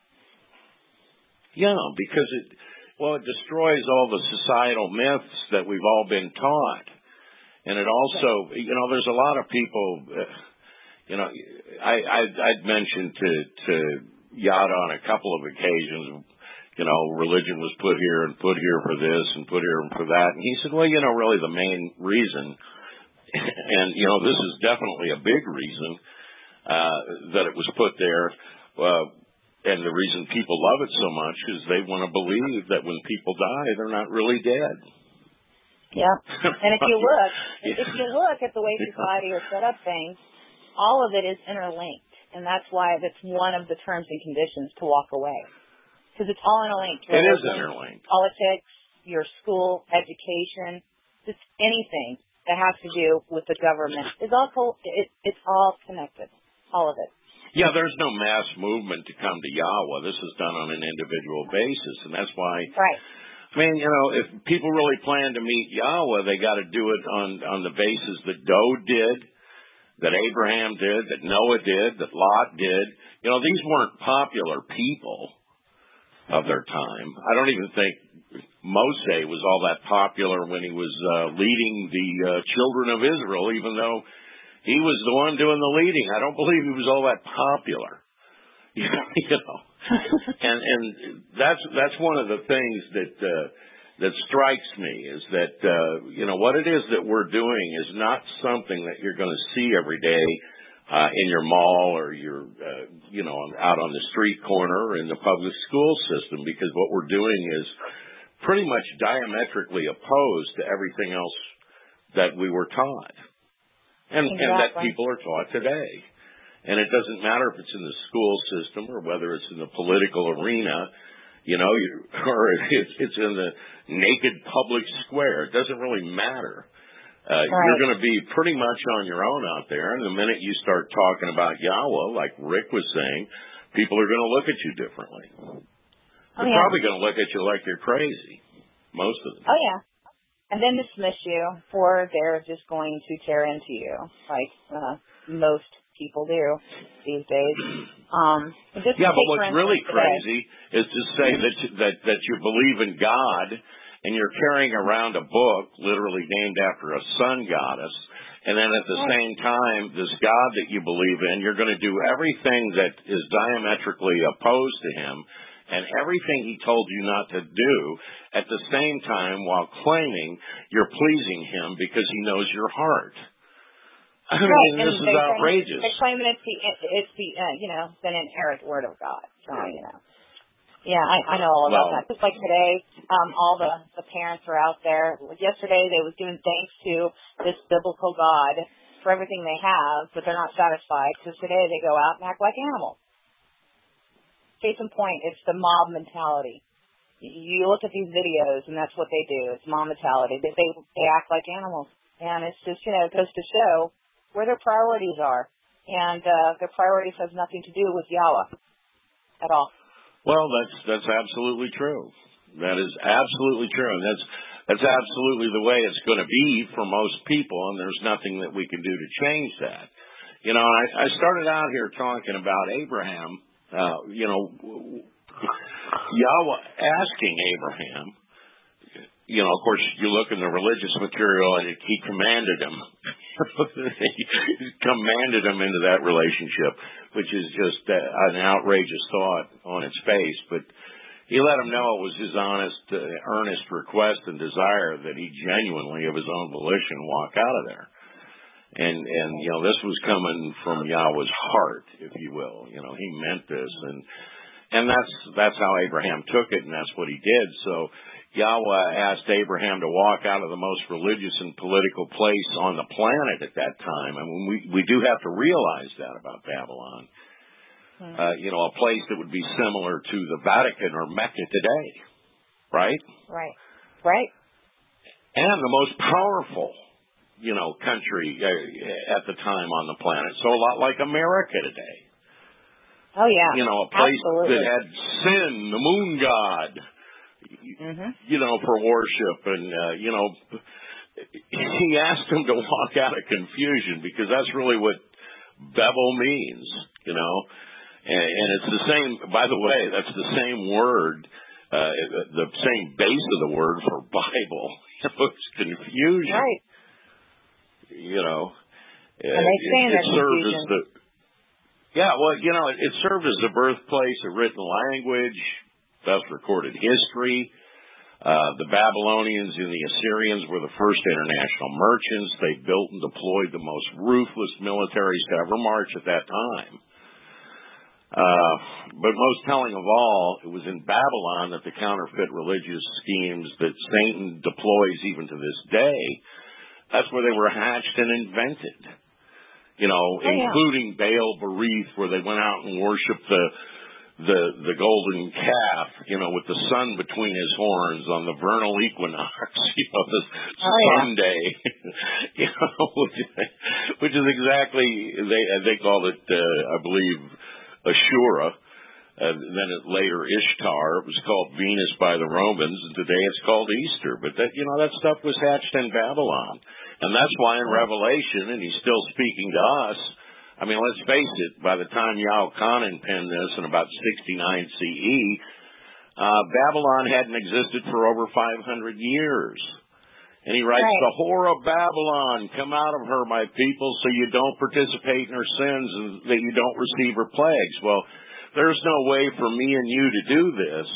Speaker 1: Yeah, because it, well, it destroys all the societal myths that we've all been taught. And it also, you know, there's a lot of people, uh, you know, I, I, I'd mentioned to, to Yada on a couple of occasions, you know, religion was put here and put here for this and put here and for that. And he said, well, you know, really the main reason, and, you know, this is definitely a big reason uh, that it was put there, uh, and the reason people love it so much is they want to believe that when people die, they're not really dead.
Speaker 4: Yeah. And if you look, if you look at the way society has set up things, all of it is interlinked. And that's why that's one of the terms and conditions to walk away. Because it's all interlinked.
Speaker 1: It is interlinked.
Speaker 4: Politics, your school, education, just anything that has to do with the government is all it, it's all connected, all of it.
Speaker 1: Yeah, there's no mass movement to come to Yahweh. This is done on an individual basis, and that's why
Speaker 4: right.
Speaker 1: I mean, you know, if people really plan to meet Yahweh, they got to do it on on the basis that Dode did, that Abraham did, that Noah did, that Lot did. You know, these weren't popular people of their time. I don't even think Moshe was all that popular when he was uh, leading the uh, children of Israel, even though he was the one doing the leading. I don't believe he was all that popular. You know, and and that's that's one of the things that uh, that strikes me is that uh, you know what it is that we're doing is not something that you're going to see every day uh, in your mall or your uh, you know out on the street corner or in the public school system, because what we're doing is pretty much diametrically opposed to everything else that we were taught, and,
Speaker 4: exactly.
Speaker 1: and that people are taught today. And it doesn't matter if it's in the school system or whether it's in the political arena, you know, or it's, it's in the naked public square. It doesn't really matter. Uh, right. You're going to be pretty much on your own out there. And the minute you start talking about Yahweh, like Rick was saying, people are going to look at you differently. They're oh, yeah. probably going to look at you like you're crazy, most of them.
Speaker 4: Oh, yeah. And then dismiss you, or they're just going to tear into you, like uh, most people do these days. Um,
Speaker 1: yeah, but what's really today. crazy is to say that, you, that that you believe in God and you're carrying around a book literally named after a sun goddess, and then at the same time, this God that you believe in, you're going to do everything that is diametrically opposed to him and everything he told you not to do at the same time while claiming you're pleasing him because he knows your heart. I mean,
Speaker 4: right.
Speaker 1: this
Speaker 4: and
Speaker 1: is outrageous.
Speaker 4: They're claiming it's the, it's the uh, you know, the inerrant word of God. So, you know. Yeah, I, I know all about well, that. Just like today, um, all the, the parents are out there. Yesterday, they was giving thanks to this biblical God for everything they have, but they're not satisfied because today they go out and act like animals. Case in point, it's the mob mentality. You look at these videos, and that's what they do. It's mob mentality. They, they, they act like animals. And it's just, you know, it goes to show where their priorities are. And uh, their priorities has nothing to do with Yahweh at all.
Speaker 1: Well, that's that's absolutely true. That is absolutely true. And that's that's absolutely the way it's going to be for most people, and there's nothing that we can do to change that. You know, I, I started out here talking about Abraham, uh, you know, Yahweh asking Abraham, you know, of course, you look in the religious material, and he commanded him. He commanded him into that relationship, which is just uh, an outrageous thought on its face. But he let him know it was his honest, uh, earnest request and desire that he genuinely, of his own volition, walk out of there. And, and you know, this was coming from Yahweh's heart, if you will. You know, he meant this. And and that's that's how Abraham took it, and that's what he did. So Yahweh asked Abraham to walk out of the most religious and political place on the planet at that time. I mean, we, we do have to realize that about Babylon. Hmm. Uh, you know, a place that would be similar to the Vatican or Mecca today, right?
Speaker 4: Right, right.
Speaker 1: And the most powerful, you know, country uh, at the time on the planet. So a lot like America today.
Speaker 4: Oh, yeah.
Speaker 1: You know, a place
Speaker 4: Absolutely.
Speaker 1: that had Sin, the moon god, Mm-hmm. you know, for worship. And, uh, you know, he asked him to walk out of confusion because that's really what Babel means, you know. And, and it's the same, by the way, that's the same word, uh, the same base of the word for Bible. It's confusion.
Speaker 4: Right.
Speaker 1: You know.
Speaker 4: And they say
Speaker 1: it,
Speaker 4: that
Speaker 1: it served
Speaker 4: confusion.
Speaker 1: as the, yeah, well, you know, it, it served as the birthplace of written language, thus recorded history. Uh, the Babylonians and the Assyrians were the first international merchants. They built and deployed the most ruthless militaries to ever march at that time. Uh, but most telling of all, it was in Babylon that the counterfeit religious schemes that Satan deploys even to this day, that's where they were hatched and invented. You know, oh, including yeah. Baal Berith, where they went out and worshipped the the the golden calf, you know, with the sun between his horns on the vernal equinox, you know, the
Speaker 4: oh,
Speaker 1: Sunday, yeah. you know, which, which is exactly, they they called it, uh, I believe, Ashura, Uh, then it later Ishtar. It was called Venus by the Romans, and today it's called Easter. But that, you know, that stuff was hatched in Babylon, and that's why in Revelation, and he's still speaking to us. I mean, let's face it. By the time Yahuchanan penned this in about sixty-nine C E, uh, Babylon hadn't existed for over five hundred years. And he writes, right. The whore of Babylon, come out of her, my people, so you don't participate in her sins and that you don't receive her plagues. Well, there's no way for me and you to do this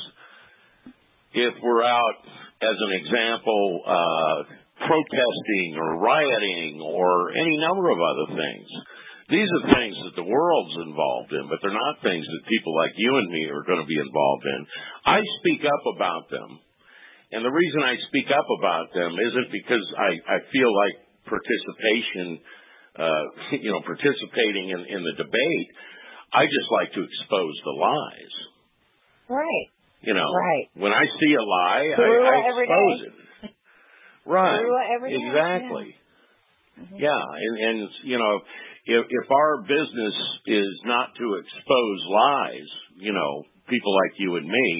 Speaker 1: if we're out, as an example, uh, protesting or rioting or any number of other things. These are things that the world's involved in, but they're not things that people like you and me are going to be involved in. I speak up about them. And the reason I speak up about them isn't because I, I feel like participation, uh, you know, participating in, in the debate. I just like to expose the lies.
Speaker 4: Right.
Speaker 1: You know,
Speaker 4: right.
Speaker 1: when I see a lie, I, I expose it. Right.
Speaker 4: Every day.
Speaker 1: Exactly.
Speaker 4: Yeah. Mm-hmm.
Speaker 1: Yeah. And, and, you know, if, if our business is not to expose lies, you know, people like you and me,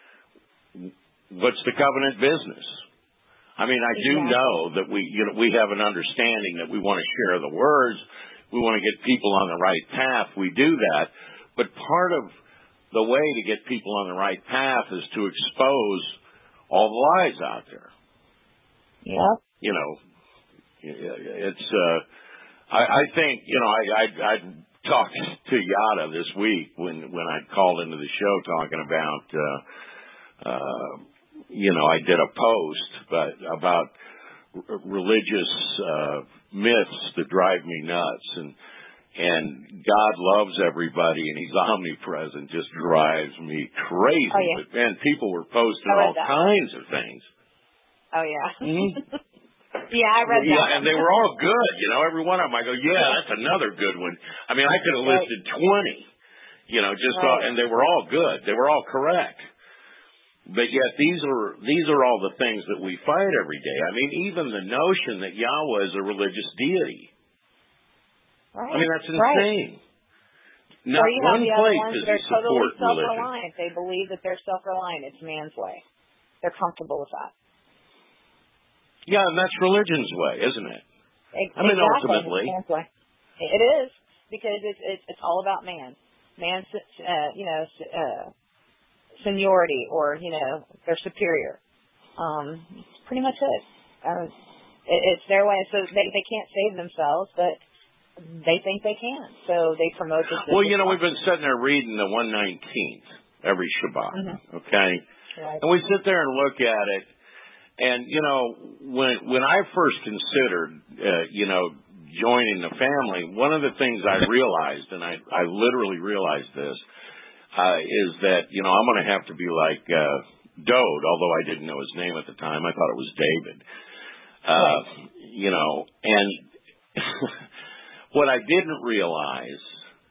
Speaker 1: what's the covenant business? I mean, I do exactly. know that we, you know, we have an understanding that we want to share the words. We want to get people on the right path. We do that. But part of the way to get people on the right path is to expose all the lies out there.
Speaker 4: Yeah.
Speaker 1: You know, it's, uh, I, I think, you know, I, I, I talked to Yada this week when, when I called into the show talking about, uh, uh, you know, I did a post but about r- religious uh, myths that drive me nuts, and and God loves everybody, and He's omnipresent, just drives me crazy.
Speaker 4: Oh, yeah.
Speaker 1: But man, people were posting all
Speaker 4: that.
Speaker 1: kinds of things.
Speaker 4: Oh yeah.
Speaker 1: Mm-hmm.
Speaker 4: Yeah, I read
Speaker 1: yeah,
Speaker 4: that.
Speaker 1: And they were all good. You know, every one of them. I go, yeah, that's another good one. I mean, I could have
Speaker 4: right.
Speaker 1: listed twenty. You know, just
Speaker 4: right.
Speaker 1: all, and they were all good. They were all correct. But yet these are these are all the things that we fight every day. I mean, even the notion that Yahweh is a religious deity.
Speaker 4: Right.
Speaker 1: I mean, that's insane.
Speaker 4: Right.
Speaker 1: Not
Speaker 4: or you
Speaker 1: one
Speaker 4: have the
Speaker 1: place
Speaker 4: other ones
Speaker 1: does
Speaker 4: that
Speaker 1: he
Speaker 4: are totally
Speaker 1: support religion.
Speaker 4: self-reliant. They believe that they're self-reliant. It's man's way. They're comfortable with that.
Speaker 1: Yeah, and that's religion's way, isn't it?
Speaker 4: Exactly.
Speaker 1: I mean, ultimately.
Speaker 4: It's man's way. It is, because it's, it's, it's all about man. Man's, uh, you know, uh, seniority, or, you know, they're superior. Um, it's pretty much it. Um, it. It's their way. So they, they can't save themselves, but they think they can. So they promote this.
Speaker 1: Well, you know, we've been sitting there reading the one nineteenth every Shabbat, mm-hmm. okay? Right. And we sit there and look at it, and, you know, when when I first considered, uh, you know, joining the family, one of the things I realized, and I, I literally realized this, Uh, is that, you know, I'm going to have to be like uh, Dode, although I didn't know his name at the time. I thought it was David. Uh, right. You know, and what I didn't realize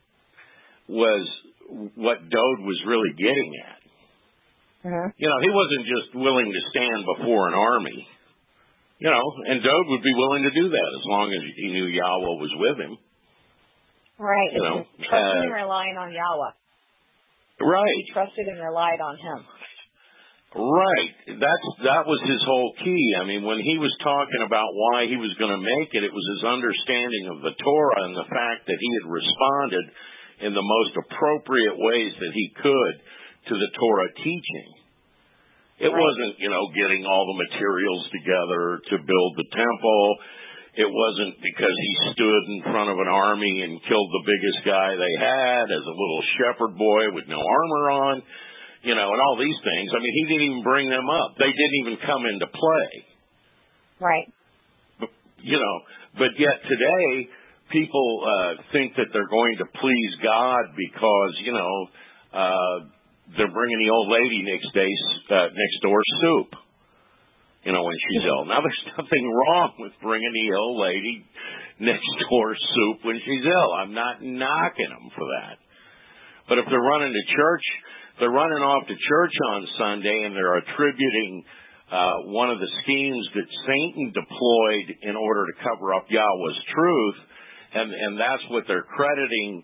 Speaker 1: was what Dode was really getting at. Uh-huh. You know, he wasn't just willing to stand before an army. You know, and Dode would be willing to do that as long as he knew Yahweh was with him.
Speaker 4: Right.
Speaker 1: You know,
Speaker 4: trusting
Speaker 1: uh,
Speaker 4: and relying on Yahweh.
Speaker 1: Right.
Speaker 4: He trusted and relied on Him.
Speaker 1: Right. That's that was his whole key. I mean, when he was talking about why he was going to make it, it was his understanding of the Torah and the fact that he had responded in the most appropriate ways that he could to the Torah teaching. It right. wasn't, you know, getting all the materials together to build the temple. It wasn't because he stood in front of an army and killed the biggest guy they had as a little shepherd boy with no armor on, you know, and all these things. I mean, he didn't even bring them up. They didn't even come into play.
Speaker 4: Right.
Speaker 1: But, you know, but yet today people uh, think that they're going to please God because, you know, uh, they're bringing the old lady next day, uh, next door soup. You know, when she's ill. Now, there's nothing wrong with bringing the old lady next door soup when she's ill. I'm not knocking them for that. But if they're running to church, they're running off to church on Sunday, and they're attributing uh, one of the schemes that Satan deployed in order to cover up Yahweh's truth, and, and that's what they're crediting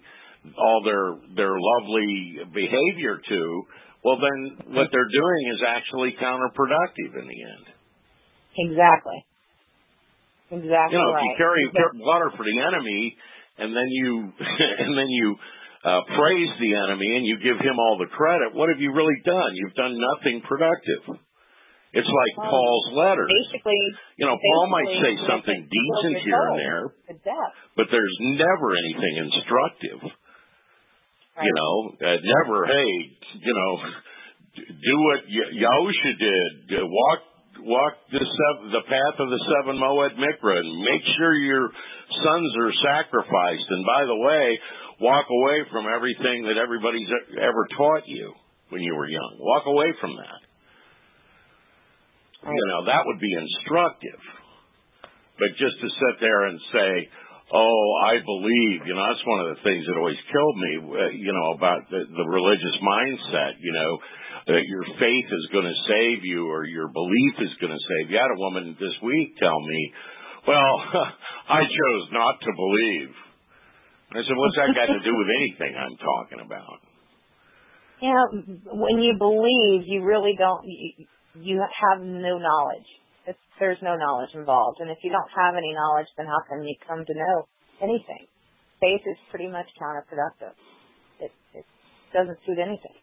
Speaker 1: all their their lovely behavior to, well, then what they're doing is actually counterproductive in the end.
Speaker 4: Exactly. Exactly.
Speaker 1: You know,
Speaker 4: right.
Speaker 1: if you carry water for the enemy, and then you and then you uh, praise the enemy and you give him all the credit, what have you really done? You've done nothing productive. It's like um, Paul's letters.
Speaker 4: Basically,
Speaker 1: you know, Paul might say something decent here and there, but there's never anything instructive. Right. You know, uh, never. Hey, you know, do what Yahusha did. Walk, walk the seven, the path of the seven Moed Mikra, and make sure your sons are sacrificed. And by the way, walk away from everything that everybody's ever taught you when you were young. Walk away from that. You know, that would be instructive. But just to sit there and say, oh, I believe, you know, that's one of the things that always killed me, uh, you know, about the, the religious mindset, you know, that your faith is going to save you or your belief is going to save you. I had a woman this week tell me, well, I chose not to believe. I said, what's that got to do with anything I'm talking about?
Speaker 4: Yeah, when you believe, you really don't... You, You have no knowledge. It's, there's no knowledge involved. And if you don't have any knowledge, then how can you come to know anything? Faith is pretty much counterproductive. It, it doesn't suit anything.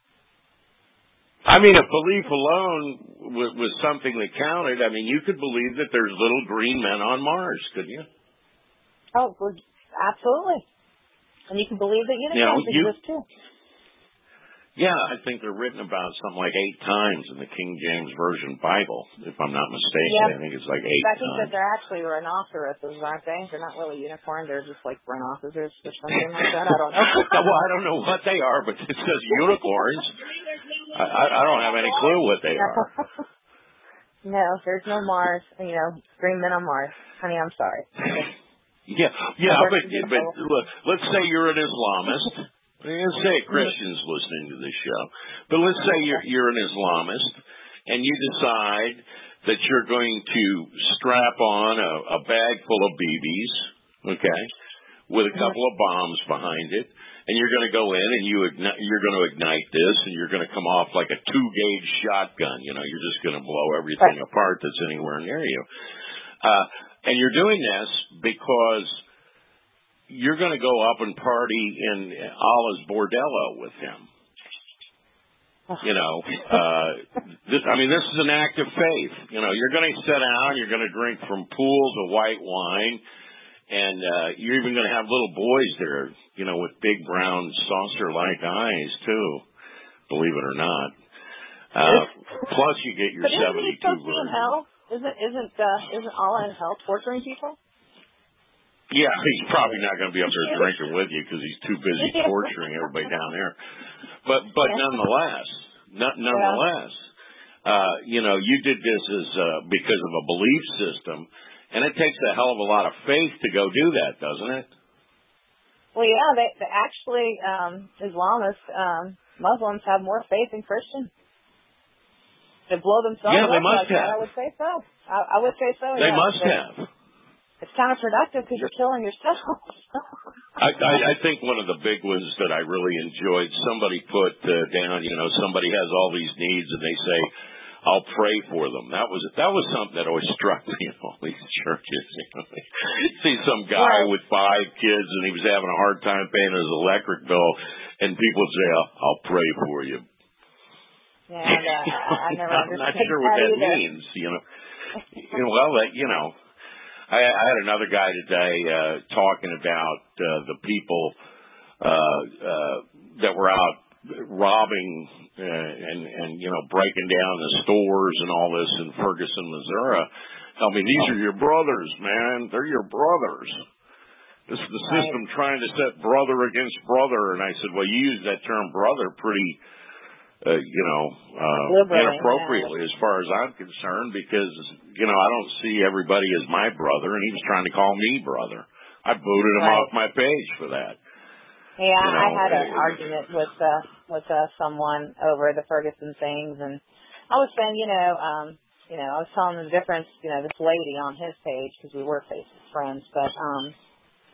Speaker 1: I mean, if belief alone was, was something that counted, I mean, you could believe that there's little green men on Mars, couldn't you?
Speaker 4: Oh, well, absolutely. And you can believe that unicorns you know, you, exist, too.
Speaker 1: Yeah, I think they're written about something like eight times in the King James Version Bible, if I'm not mistaken.
Speaker 4: Yep.
Speaker 1: I think it's like eight
Speaker 4: I think
Speaker 1: times.
Speaker 4: that they're actually rhinoceroses, aren't they? They're not really unicorns. They're just like rhinoceroses or something like that. I don't know.
Speaker 1: Well, I don't know what they are, but it says unicorns. I, I, I don't have any clue what they are.
Speaker 4: No, there's no Mars. You know, green men on Mars. Honey, I'm sorry.
Speaker 1: yeah, yeah, but, but look, let's say you're an Islamist. Let's say a Christian's listening to this show, but let's say you're, you're an Islamist and you decide that you're going to strap on a, a bag full of B Bs, okay, with a couple of bombs behind it, and you're going to go in and you igni- you're going to ignite this, and you're going to come off like a two-gauge shotgun. You know, you're just going to blow everything apart that's anywhere near you. Uh, and you're doing this because you're going to go up and party in Allah's bordello with him. You know, uh, this, I mean, this is an act of faith. You know, you're going to sit down, you're going to drink from pools of white wine, and uh, you're even going to have little boys there, you know, with big brown saucer-like eyes, too, believe it or not. Uh, plus, you get your
Speaker 4: but isn't
Speaker 1: seventy-two
Speaker 4: he in hell? Isn't, isn't, uh, isn't Allah in hell torturing people?
Speaker 1: Yeah, he's probably not going to be up there drinking with you because he's too busy torturing everybody down there. But but nonetheless, not, nonetheless, uh, you know, you did this as uh, because of a belief system, and it takes a hell of a lot of faith to go do that, doesn't it?
Speaker 4: Well, yeah, they, they actually um, Islamists, um, Muslims have more faith than Christians. They blow themselves
Speaker 1: yeah,
Speaker 4: up
Speaker 1: they must
Speaker 4: like
Speaker 1: have.
Speaker 4: that. I would say so. I, I would say so.
Speaker 1: They
Speaker 4: yeah.
Speaker 1: must
Speaker 4: they,
Speaker 1: have.
Speaker 4: It's counterproductive because you're killing yourself.
Speaker 1: I, I, I think one of the big ones that I really enjoyed, somebody put uh, down, you know, somebody has all these needs and they say, I'll pray for them. That was that was something that always struck me in all these churches. You know, see some guy right. with five kids and he was having a hard time paying his electric bill, and people would say, I'll, I'll pray for you.
Speaker 4: Yeah, and, uh, I never
Speaker 1: I'm not sure what that either. means. You know, you know, well, that you know. I, I had another guy today uh, talking about uh, the people uh, uh, that were out robbing uh, and, and, you know, breaking down the stores and all this in Ferguson, Missouri. Tell me, these are your brothers, man. They're your brothers. This is the system trying to set brother against brother. And I said, well, you use that term brother pretty Uh, you know, uh, inappropriately yeah. as far as I'm concerned, because, you know, I don't see everybody as my brother, and he was trying to call me brother. I booted him
Speaker 4: right.
Speaker 1: off my page for that.
Speaker 4: Yeah,
Speaker 1: you know,
Speaker 4: I had an
Speaker 1: uh,
Speaker 4: argument with uh, with uh, someone over the Ferguson things, and I was saying, you know, um, you know, I was telling them the difference, you know, this lady on his page, because we were Facebook friends, but um,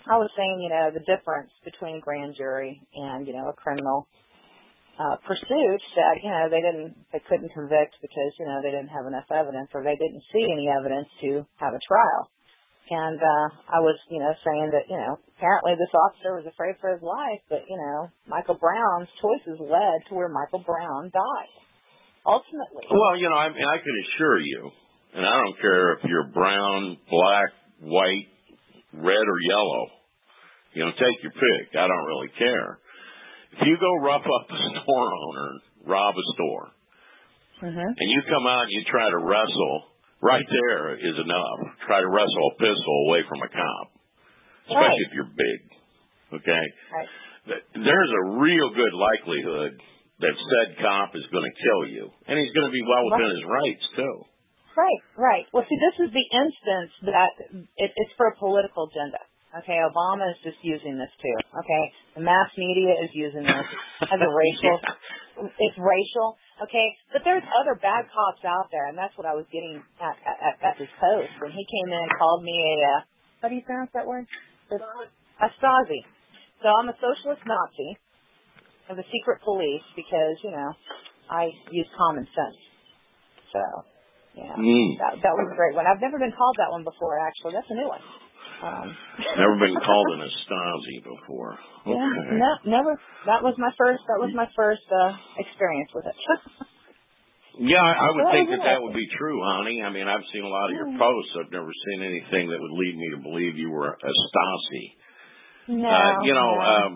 Speaker 4: I was saying, you know, the difference between grand jury and, you know, a criminal uh, pursuit that, you know, they didn't, they couldn't convict because, you know, they didn't have enough evidence or they didn't see any evidence to have a trial. And uh, I was, you know, saying that, you know, apparently this officer was afraid for his life, but, you know, Michael Brown's choices led to where Michael Brown died, ultimately.
Speaker 1: Well, you know, I mean, I can assure you, and I don't care if you're brown, black, white, red, or yellow. You know, take your pick. I don't really care. If you go rough up a store owner and rob a store,
Speaker 4: mm-hmm.
Speaker 1: and you come out and you try to wrestle, right there is enough. Try to wrestle a pistol away from a cop, especially
Speaker 4: right.
Speaker 1: if you're big. Okay?
Speaker 4: Right.
Speaker 1: There's a real good likelihood that said cop is going to kill you, and he's going to be well within right. his rights, too.
Speaker 4: Right, right. Well, see, this is the instance that it, it's for a political agenda. Okay, Obama is just using this too. Okay, the mass media is using this as a racial. yeah. It's racial. Okay, but there's other bad cops out there, and that's what I was getting at at, at this post when he came in and called me a. Uh, how do you pronounce that word? A Stasi. So I'm a socialist Nazi of the secret police because you know I use common sense. So yeah,
Speaker 1: mm.
Speaker 4: that that was a great one. I've never been called that one before. Actually, that's a new one. Um,
Speaker 1: never been called an Stasi before. Okay.
Speaker 4: Yeah, no, never. That was my first. That was my first uh, experience with it.
Speaker 1: yeah, I, I would think that that would be true, honey. I mean, I've seen a lot of your posts. I've never seen anything that would lead me to believe you were a Stasi.
Speaker 4: No,
Speaker 1: uh, you know,
Speaker 4: no.
Speaker 1: um,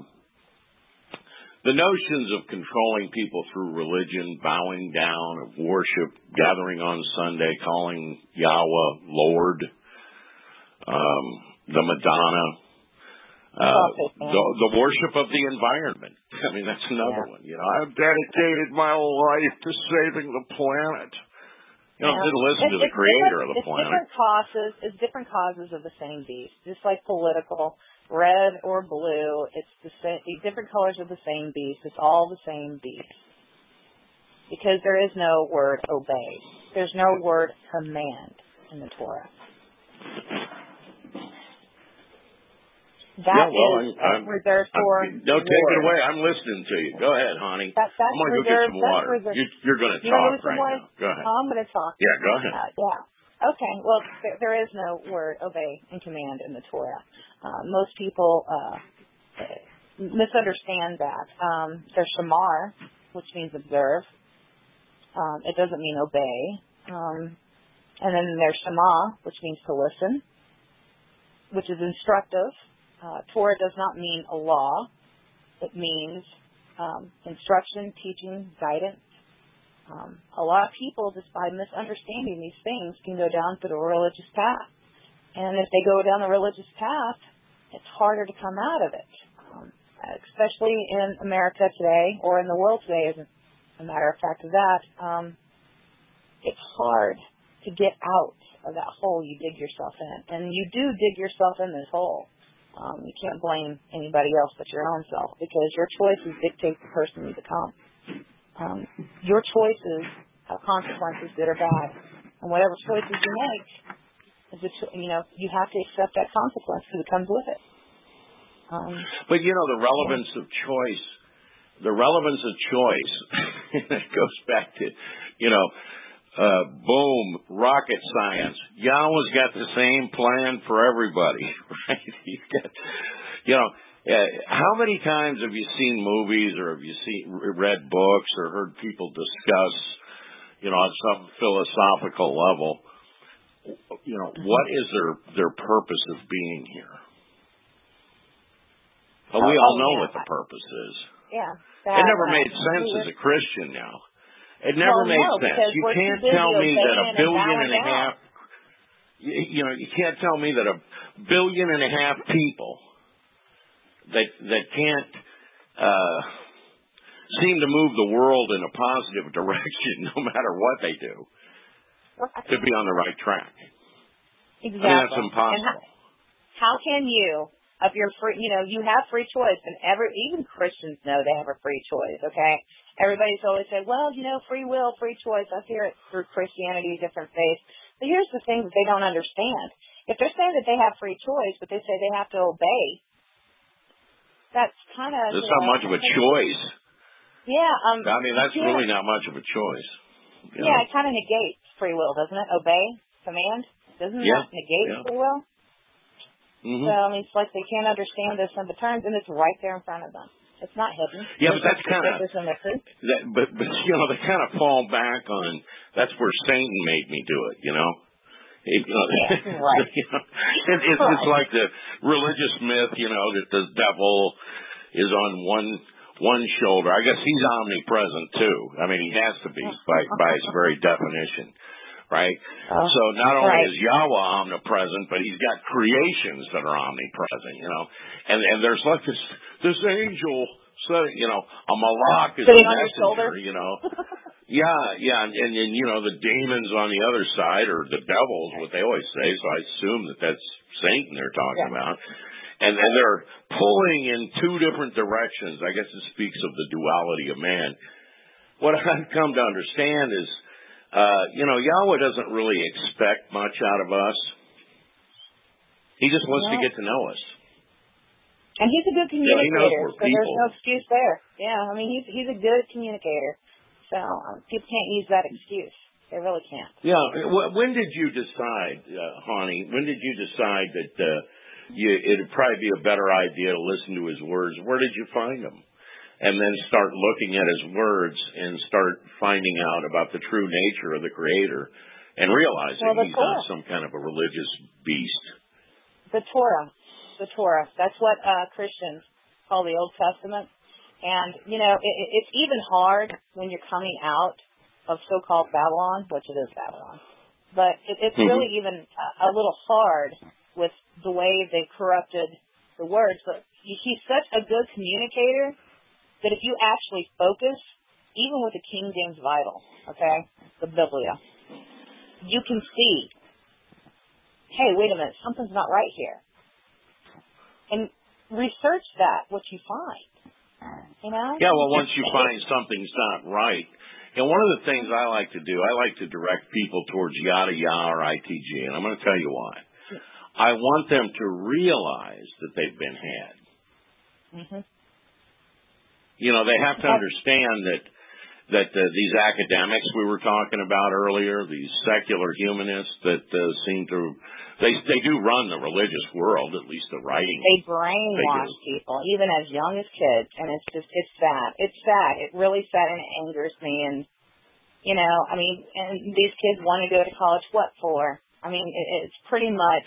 Speaker 1: the notions of controlling people through religion, bowing down, of worship, gathering on Sunday, calling Yahweh Lord. Um, the Madonna, uh, the, the worship of the environment. I mean, that's another yeah. one. You know, I've dedicated my life to saving the planet. You know,
Speaker 4: yeah.
Speaker 1: didn't listen
Speaker 4: it's,
Speaker 1: to the creator of the
Speaker 4: it's
Speaker 1: planet.
Speaker 4: Different causes, it's different causes of the same beast. Just like political, red or blue, it's the same, different colors of the same beast. It's all the same beast. Because there is no word obey. There's no word command in the Torah. That
Speaker 1: yeah, well,
Speaker 4: is
Speaker 1: I'm, I'm,
Speaker 4: reserved for.
Speaker 1: I'm, no, take it away. I'm listening to you. Go ahead, honey.
Speaker 4: That, that's
Speaker 1: I'm going to go get some water. You, you're going to talk right now. Go ahead.
Speaker 4: Oh, I'm going to talk.
Speaker 1: Yeah, go ahead.
Speaker 4: Uh, yeah. Okay. Well, there, there is no word obey and command in the Torah. Uh, most people uh, misunderstand that. Um, there's shamar, which means observe. Um, it doesn't mean obey. Um, and then there's shema, which means to listen, which is instructive. Uh, Torah does not mean a law. It means um, instruction, teaching, guidance. Um, a lot of people, just by misunderstanding these things, can go down to the religious path. And if they go down the religious path, it's harder to come out of it, um, especially in America today or in the world today, as a matter of fact of that. Um, it's hard to get out of that hole you dig yourself in. And you do dig yourself in this hole. Um, you can't blame anybody else but your own self because your choices dictate the person you become. Um, your choices have consequences, good or bad. And whatever choices you make, is a cho- you know, you have to accept that consequence because it comes with it. Um,
Speaker 1: but, you know, the relevance yeah. of choice, the relevance of choice, it goes back to, you know, Uh, boom, rocket science. Yahweh's got the same plan for everybody, right? He's got, you know, uh, how many times have you seen movies or have you seen read books or heard people discuss, you know, on some philosophical level, you know, what is their their purpose of being here? Well, we
Speaker 4: oh,
Speaker 1: all
Speaker 4: oh,
Speaker 1: know
Speaker 4: yeah.
Speaker 1: what the purpose is.
Speaker 4: Yeah.
Speaker 1: That, it never made sense as a Christian now. It never
Speaker 4: well,
Speaker 1: made
Speaker 4: no,
Speaker 1: sense. You can't tell me that a billion and a half, you, you know, you can't tell me that a billion and a half people that that can't uh, seem to move the world in a positive direction, no matter what they do, to be on the right track.
Speaker 4: Exactly.
Speaker 1: I mean, that's impossible.
Speaker 4: How, how can you, if you're free, you know, you have free choice, and every even Christians know they have a free choice. Okay. Everybody's always said, well, you know, free will, free choice. I hear it through Christianity, different faiths. But here's the thing that they don't understand. if they're saying that they have free choice, but they say they have to obey, that's kind of...
Speaker 1: That's not know, much of a choice.
Speaker 4: Yeah. Um,
Speaker 1: I mean, that's really not much of a choice.
Speaker 4: Yeah, know? It kind of negates free will, doesn't it? Obey, command. Doesn't
Speaker 1: yeah.
Speaker 4: that negate
Speaker 1: yeah.
Speaker 4: free will?
Speaker 1: Mm-hmm.
Speaker 4: So, I mean, it's like they can't understand this in the terms, and it's right there in front of them. It's not hidden.
Speaker 1: Yeah, but that's kind of, that, but, but, you know, they kind of fall back on, that's where Satan made me do it, you know? It, you know,
Speaker 4: yeah, right.
Speaker 1: you know, it, it's, right. it's like the religious myth, you know, that the devil is on one one shoulder. I guess he's omnipresent, too. I mean, he has to be by, by its very definition. Right? Oh, so not only
Speaker 4: right.
Speaker 1: is Yahweh omnipresent, but he's got creations that are omnipresent, you know. And and there's like this this angel, so, you know, a malak is
Speaker 4: sitting
Speaker 1: a
Speaker 4: on your shoulder,
Speaker 1: you know. yeah, yeah, and, and, and, you know, the demons on the other side, or the devils, what they always say, so I assume that that's Satan they're talking yeah. about. And, and they're pulling in two different directions. I guess it speaks of the duality of man. What I've come to understand is, Uh, you know, Yahweh doesn't really expect much out of us. He just wants no. to get to know us.
Speaker 4: And he's a good communicator,
Speaker 1: yeah, he knows we're
Speaker 4: so
Speaker 1: people.
Speaker 4: there's no excuse there. Yeah, I mean, he's he's a good communicator. So um, people can't use that excuse. They really can't.
Speaker 1: Yeah. When did you decide, uh, Hani, when did you decide that uh, you, it'd probably be a better idea to listen to his words? Where did you find them? And then start looking at his words and start finding out about the true nature of the Creator and realizing
Speaker 4: well,
Speaker 1: he's
Speaker 4: Torah.
Speaker 1: not some kind of a religious beast.
Speaker 4: The Torah. The Torah. That's what uh, Christians call the Old Testament. And, you know, it, it's even hard when you're coming out of so-called Babylon, which it is Babylon. But it, it's mm-hmm. really even a, a little hard with the way they corrupted the words. But he's such a good communicator that if you actually focus, even with the King James Bible, okay, the Biblia, you can see, hey, wait a minute, something's not right here. And research that, what you find, you know?
Speaker 1: Yeah, well, once you find something's not right, and one of the things I like to do, I like to direct people towards Yada Yah or I T G, and I'm going to tell you why. I want them to realize that they've been had.
Speaker 4: Mm-hmm.
Speaker 1: You know, they have to understand that that uh, these academics we were talking about earlier, these secular humanists that uh, seem to, they they do run the religious world, at least the writing.
Speaker 4: They brainwash they people, even as young as kids, and it's just, it's sad. It's sad. It really sad, and it angers me. And, you know, I mean, and these kids want to go to college, what for? I mean, it, it's pretty much,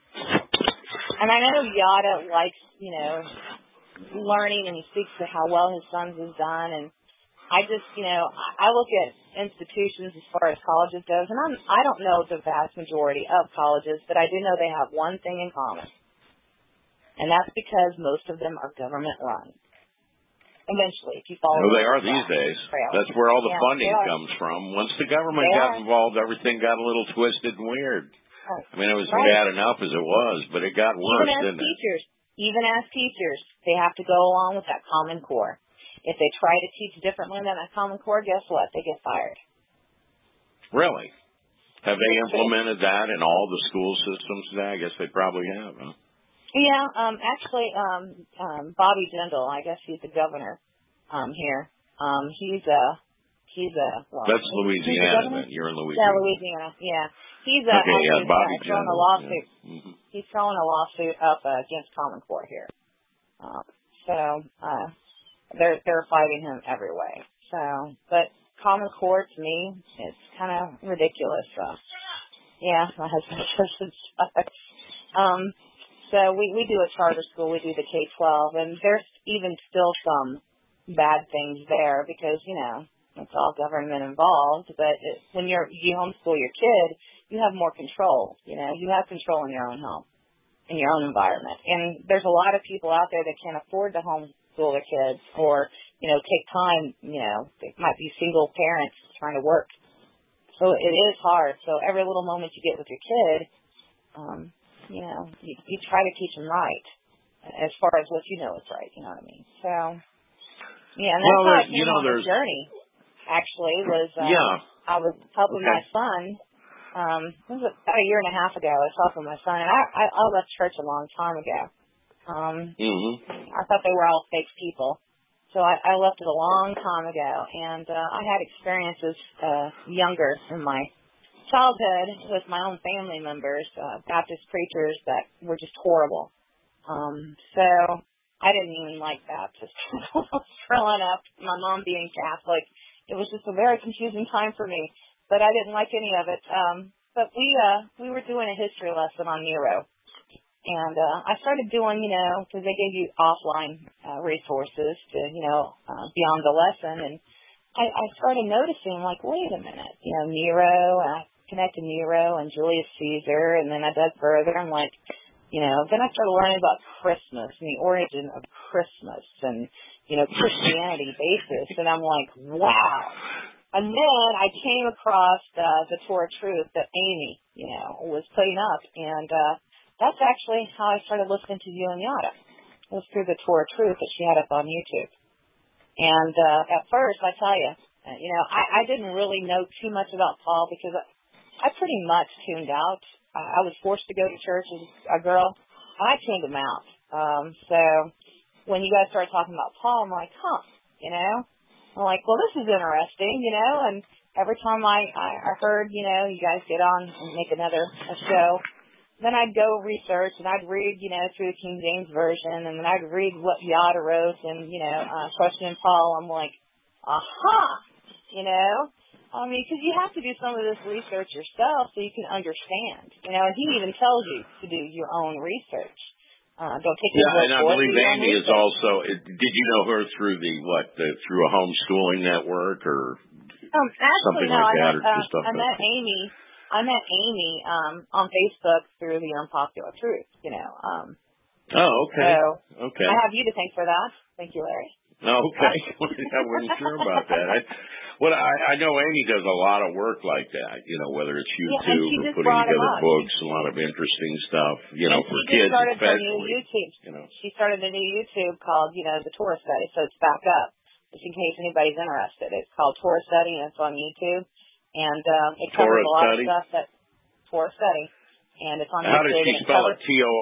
Speaker 4: and I know Yada likes, you know, learning, and he speaks to how well his sons has done, and I just, you know, I look at institutions as far as colleges goes, and I'm, I don't know the vast majority of colleges, but I do know they have one thing in common, and that's because most of them are government run. Eventually, if you follow.
Speaker 1: Well, they are these days.
Speaker 4: Trail.
Speaker 1: That's where all the
Speaker 4: yeah,
Speaker 1: funding comes from. Once the government
Speaker 4: they
Speaker 1: got
Speaker 4: are.
Speaker 1: involved, everything got a little twisted and weird.
Speaker 4: Right.
Speaker 1: I mean, it was
Speaker 4: right.
Speaker 1: bad enough as it was, but it got worse,
Speaker 4: Even as
Speaker 1: didn't
Speaker 4: teachers,
Speaker 1: it?
Speaker 4: Even as teachers, they have to go along with that Common Core. If they try to teach differently than that Common Core, guess what? They get fired.
Speaker 1: Really? Have they implemented that in all the school systems today? I guess they probably have, huh?
Speaker 4: Yeah, um, actually, um, um, Bobby Jindal, I guess he's the governor um, here. Um, he's a, he's a. Well,
Speaker 1: That's Louisiana. Then you're in Louisiana.
Speaker 4: Yeah, Louisiana. Yeah, he's a.
Speaker 1: Okay, yeah, Bobby
Speaker 4: uh,
Speaker 1: Jindal.
Speaker 4: A lawsuit.
Speaker 1: Yeah. Mm-hmm.
Speaker 4: He's throwing a lawsuit up uh, against Common Core here. Um, so uh, they're they're fighting him every way. So, but Common Core to me, it's kind of ridiculous. So, yeah, my husband says it sucks. Um, so we we do a charter school. We do the K twelve, and there's even still some bad things there because you know it's all government involved. But it, when you're you homeschool your kid, you have more control. You know, you have control in your own home, in your own environment. And there's a lot of people out there that can't afford to homeschool their kids or, you know, take time, you know, they might be single parents trying to work. So it is hard. So every little moment you get with your kid, um, you know, you, you try to teach them right as far as what you know is right. You know what I mean? So, yeah, and that's
Speaker 1: well,
Speaker 4: how I came
Speaker 1: you know,
Speaker 4: on the journey, actually, was uh,
Speaker 1: yeah.
Speaker 4: I was helping
Speaker 1: okay.
Speaker 4: my son Um, it was about a year and a half ago. I saw from my son, and I, I, I left church a long time ago. Um,
Speaker 1: mm-hmm.
Speaker 4: I thought they were all fake people. So I, I left it a long time ago, and uh, I had experiences uh, younger in my childhood with my own family members, uh, Baptist preachers that were just horrible. Um, so I didn't even like Baptist. Growing up, my mom being Catholic, it was just a very confusing time for me. But I didn't like any of it. Um, but we uh, we were doing a history lesson on Nero. And uh, I started doing, you know, because they gave you offline uh, resources to, you know, uh, beyond the lesson. And I, I started noticing, like, wait a minute, you know, Nero, I connected Nero and Julius Caesar, and then I dug further. I'm like, you know, then I started learning about Christmas and the origin of Christmas and, you know, Christianity basis. And I'm like, wow. And then I came across uh, the Torah Truth that Amy, you know, was putting up. And, uh, that's actually how I started listening to you and Yada. It was through the Torah Truth that she had up on YouTube. And uh, at first, I tell you, uh, you know, I, I didn't really know too much about Paul because I, I pretty much tuned out. I, I was forced to go to church as a girl, and I tuned him out. Um, so when you guys started talking about Paul, I'm like, huh, you know? I'm like, well, this is interesting, you know? And every time I, I, I heard, you know, you guys get on and make another a show, then I'd go research, and I'd read, you know, through the King James Version, and then I'd read what Yada wrote, and, you know, uh, questioning Paul. I'm like, aha, you know? I mean, because you have to do some of this research yourself so you can understand, you know, and he even tells you to do your own research. Uh, don't take his
Speaker 1: Yeah,
Speaker 4: word
Speaker 1: and I
Speaker 4: for it,
Speaker 1: believe
Speaker 4: do your own
Speaker 1: Amy is
Speaker 4: research.
Speaker 1: also, did you know her through the, what, the, through a homeschooling network or
Speaker 4: Um, actually,
Speaker 1: something
Speaker 4: no,
Speaker 1: like
Speaker 4: I
Speaker 1: that?
Speaker 4: met,
Speaker 1: Or
Speaker 4: uh,
Speaker 1: just
Speaker 4: I met Amy. I met Amy um, on Facebook through the Unpopular Truth. You know. Um,
Speaker 1: oh, okay.
Speaker 4: So
Speaker 1: okay.
Speaker 4: I have you to thank for that. Thank you, Larry.
Speaker 1: Okay. I wasn't sure about that. I, well, I, I know Amy does a lot of work like that. You know, whether it's
Speaker 4: Yeah, and
Speaker 1: YouTube
Speaker 4: she
Speaker 1: or
Speaker 4: just
Speaker 1: putting
Speaker 4: brought 'em
Speaker 1: together
Speaker 4: up.
Speaker 1: books,
Speaker 4: She,
Speaker 1: a lot of interesting stuff. You know,
Speaker 4: and
Speaker 1: for
Speaker 4: she just
Speaker 1: kids
Speaker 4: started a new
Speaker 1: especially.
Speaker 4: YouTube.
Speaker 1: You know.
Speaker 4: She started a new YouTube called, you know, the Torah Study. So it's back up, just in case anybody's interested. It's called Torah Study, and it's on YouTube. And um, it covers
Speaker 1: Torah
Speaker 4: a lot
Speaker 1: Study?
Speaker 4: of stuff that Torah Study, and it's on
Speaker 1: How
Speaker 4: YouTube.
Speaker 1: does she
Speaker 4: and
Speaker 1: spell
Speaker 4: it?
Speaker 1: it? T O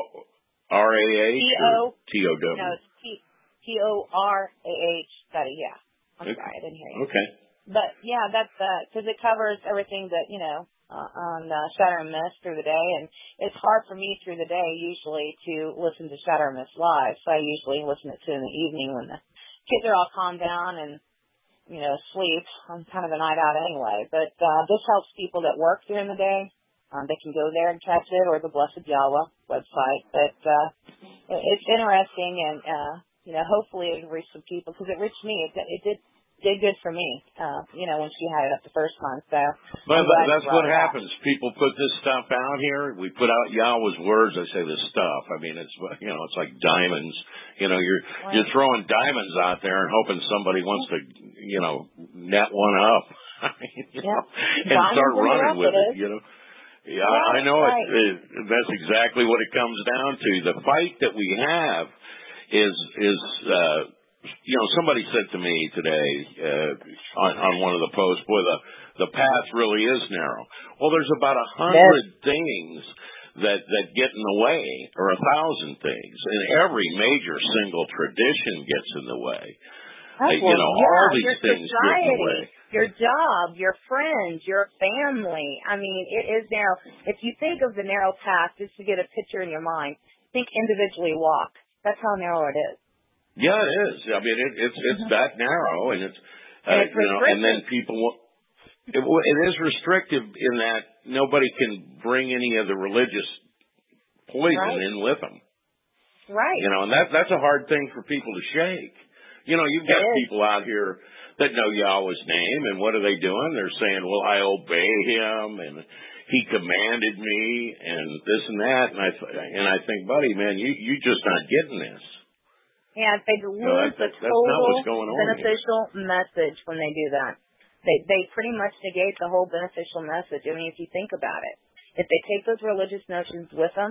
Speaker 1: R A H
Speaker 4: T O
Speaker 1: or T O W?
Speaker 4: No, it's T T O R A H Study. Yeah. I'm
Speaker 1: Okay.
Speaker 4: sorry, I didn't hear you.
Speaker 1: Okay.
Speaker 4: But yeah, that's because uh, it covers everything that you know uh, on uh, Shatter and Mist through the day, and it's hard for me through the day usually to listen to Shatter and Mist live. So I usually listen to it in the evening when the kids are all calmed down and you know sleep. I'm kind of a night out anyway, but uh, this helps people that work during the day. Um, they can go there and catch it, or the Blessed Yahweh website. But uh, it, it's interesting, and uh, you know, hopefully it reached some people because it reached me. It, it did did good for me. Uh, you know, when she had it up the first month. So
Speaker 1: well,
Speaker 4: I'm
Speaker 1: that's what happens.
Speaker 4: Out.
Speaker 1: People put this stuff out here. We put out Yahweh's words. I say this stuff. I mean, it's you know, it's like diamonds. You know, you're
Speaker 4: right.
Speaker 1: you're throwing diamonds out there and hoping somebody wants to, you know, net one up. I mean, you
Speaker 4: yeah.
Speaker 1: know, and
Speaker 4: diamonds
Speaker 1: start running
Speaker 4: it
Speaker 1: with
Speaker 4: is.
Speaker 1: it. You know. Yeah,
Speaker 4: right,
Speaker 1: I know
Speaker 4: right.
Speaker 1: it, it. That's exactly what it comes down to. The fight that we have is is uh, you know somebody said to me today uh, on, on one of the posts, boy, the the path really is narrow. Well, there's about a hundred yes. things that that get in the way, or a thousand things, and every major single tradition gets in the way. Uh, you know,
Speaker 4: yeah,
Speaker 1: all these
Speaker 4: your
Speaker 1: things
Speaker 4: society,
Speaker 1: get in the way.
Speaker 4: Your job, your friends, your family. I mean, it is narrow. If you think of the narrow path, just to get a picture in your mind, think individually walk. That's how narrow it is.
Speaker 1: Yeah, it is. I mean, it, it's it's mm-hmm. that narrow, and it's, uh,
Speaker 4: and it's
Speaker 1: you know, and then people. It, it is restrictive in that nobody can bring any of the religious poison
Speaker 4: right.
Speaker 1: in with them.
Speaker 4: Right.
Speaker 1: You know, and that that's a hard thing for people to shake. You know, you've got people out here that know Yahweh's name, and what are they doing? They're saying, well, I obey him, and he commanded me, and this and that, and I and I think, buddy, man, you you just not getting this.
Speaker 4: Yeah, they lose
Speaker 1: you know, that,
Speaker 4: the
Speaker 1: that's
Speaker 4: total beneficial here. message when they do that. They they pretty much negate the whole beneficial message. I mean, if you think about it, if they take those religious notions with them,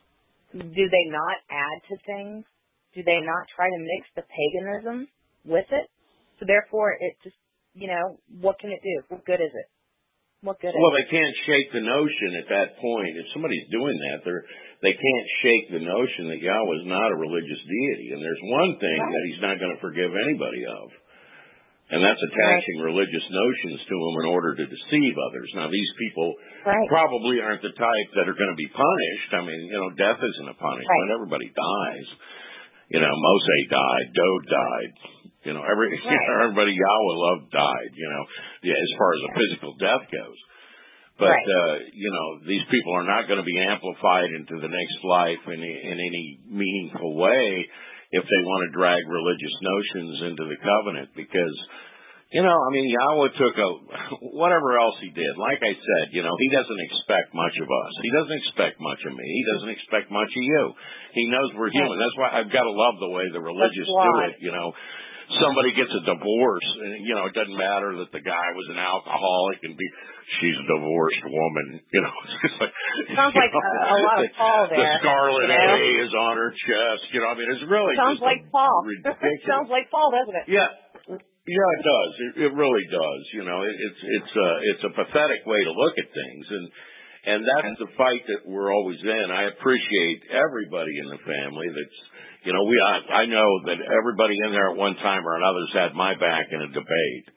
Speaker 4: do they not add to things? Do they not try to mix the paganism with it? So therefore, it just, you know, what can it do? What good is it? what good
Speaker 1: Well,
Speaker 4: is
Speaker 1: they can't shake the notion at that point. If somebody's doing that, they're they can't shake the notion that Yahweh is not a religious deity. And there's one thing
Speaker 4: right.
Speaker 1: that he's not going to forgive anybody of, and that's attaching right. religious notions to him in order to deceive others. Now, these people
Speaker 4: right.
Speaker 1: probably aren't the type that are going to be punished. I mean, you know, death isn't a punishment.
Speaker 4: Right.
Speaker 1: Everybody dies. You know, Moshe died. Dode died. You know, every right. you know, everybody Yahweh loved died, you know, yeah, as far as a physical death goes. But, right. uh, you know, these people are not going to be amplified into the next life in, in any meaningful way if they want to drag religious notions into the covenant because, you know, I mean, Yahweh took a, whatever else he did. Like I said, you know, he doesn't expect much of us. He doesn't expect much of me. He doesn't expect much of you. He knows we're human. That's why I've got to love the way the religious do it, you know. Somebody gets a divorce, and, you know, it doesn't matter that the guy was an alcoholic and be, she's a divorced woman, you know. It's like,
Speaker 4: sounds like know, a, a lot of Paul there.
Speaker 1: The scarlet
Speaker 4: you know?
Speaker 1: A is on her chest, you know. I mean, it's really
Speaker 4: sounds
Speaker 1: just
Speaker 4: like Paul. Sounds like Paul, doesn't it?
Speaker 1: Yeah, yeah, it does. It, it really does. You know, it, it's it's a it's a pathetic way to look at things, and and that's the fight that we're always in. I appreciate everybody in the family that's. You know, we I, I know that everybody in there at one time or another has had my back in a debate.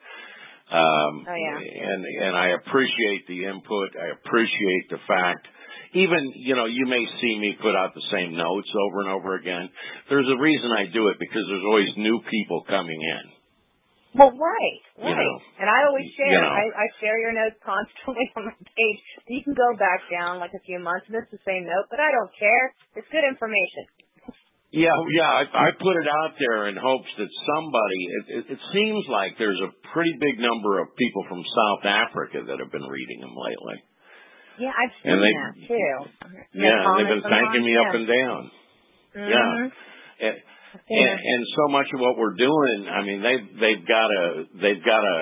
Speaker 1: Um,
Speaker 4: oh, yeah.
Speaker 1: And and I appreciate the input. I appreciate the fact. Even, you know, you may see me put out the same notes over and over again. There's a reason I do it because there's always new people coming in.
Speaker 4: Well, right, right.
Speaker 1: You know,
Speaker 4: and I always share.
Speaker 1: You know.
Speaker 4: I, I share your notes constantly on my page. You can go back down like a few months and it's the same note, but I don't care. It's good information.
Speaker 1: Yeah, yeah, I, I put it out there in hopes that somebody, it, it, it seems like there's a pretty big number of people from South Africa that have been reading them lately.
Speaker 4: Yeah, I've seen
Speaker 1: and they,
Speaker 4: that too.
Speaker 1: Yeah, and they've been thanking me
Speaker 4: yeah.
Speaker 1: up and down.
Speaker 4: Mm-hmm.
Speaker 1: Yeah. And, and, and so much of what we're doing, I mean, they've, they've got to, they've got to,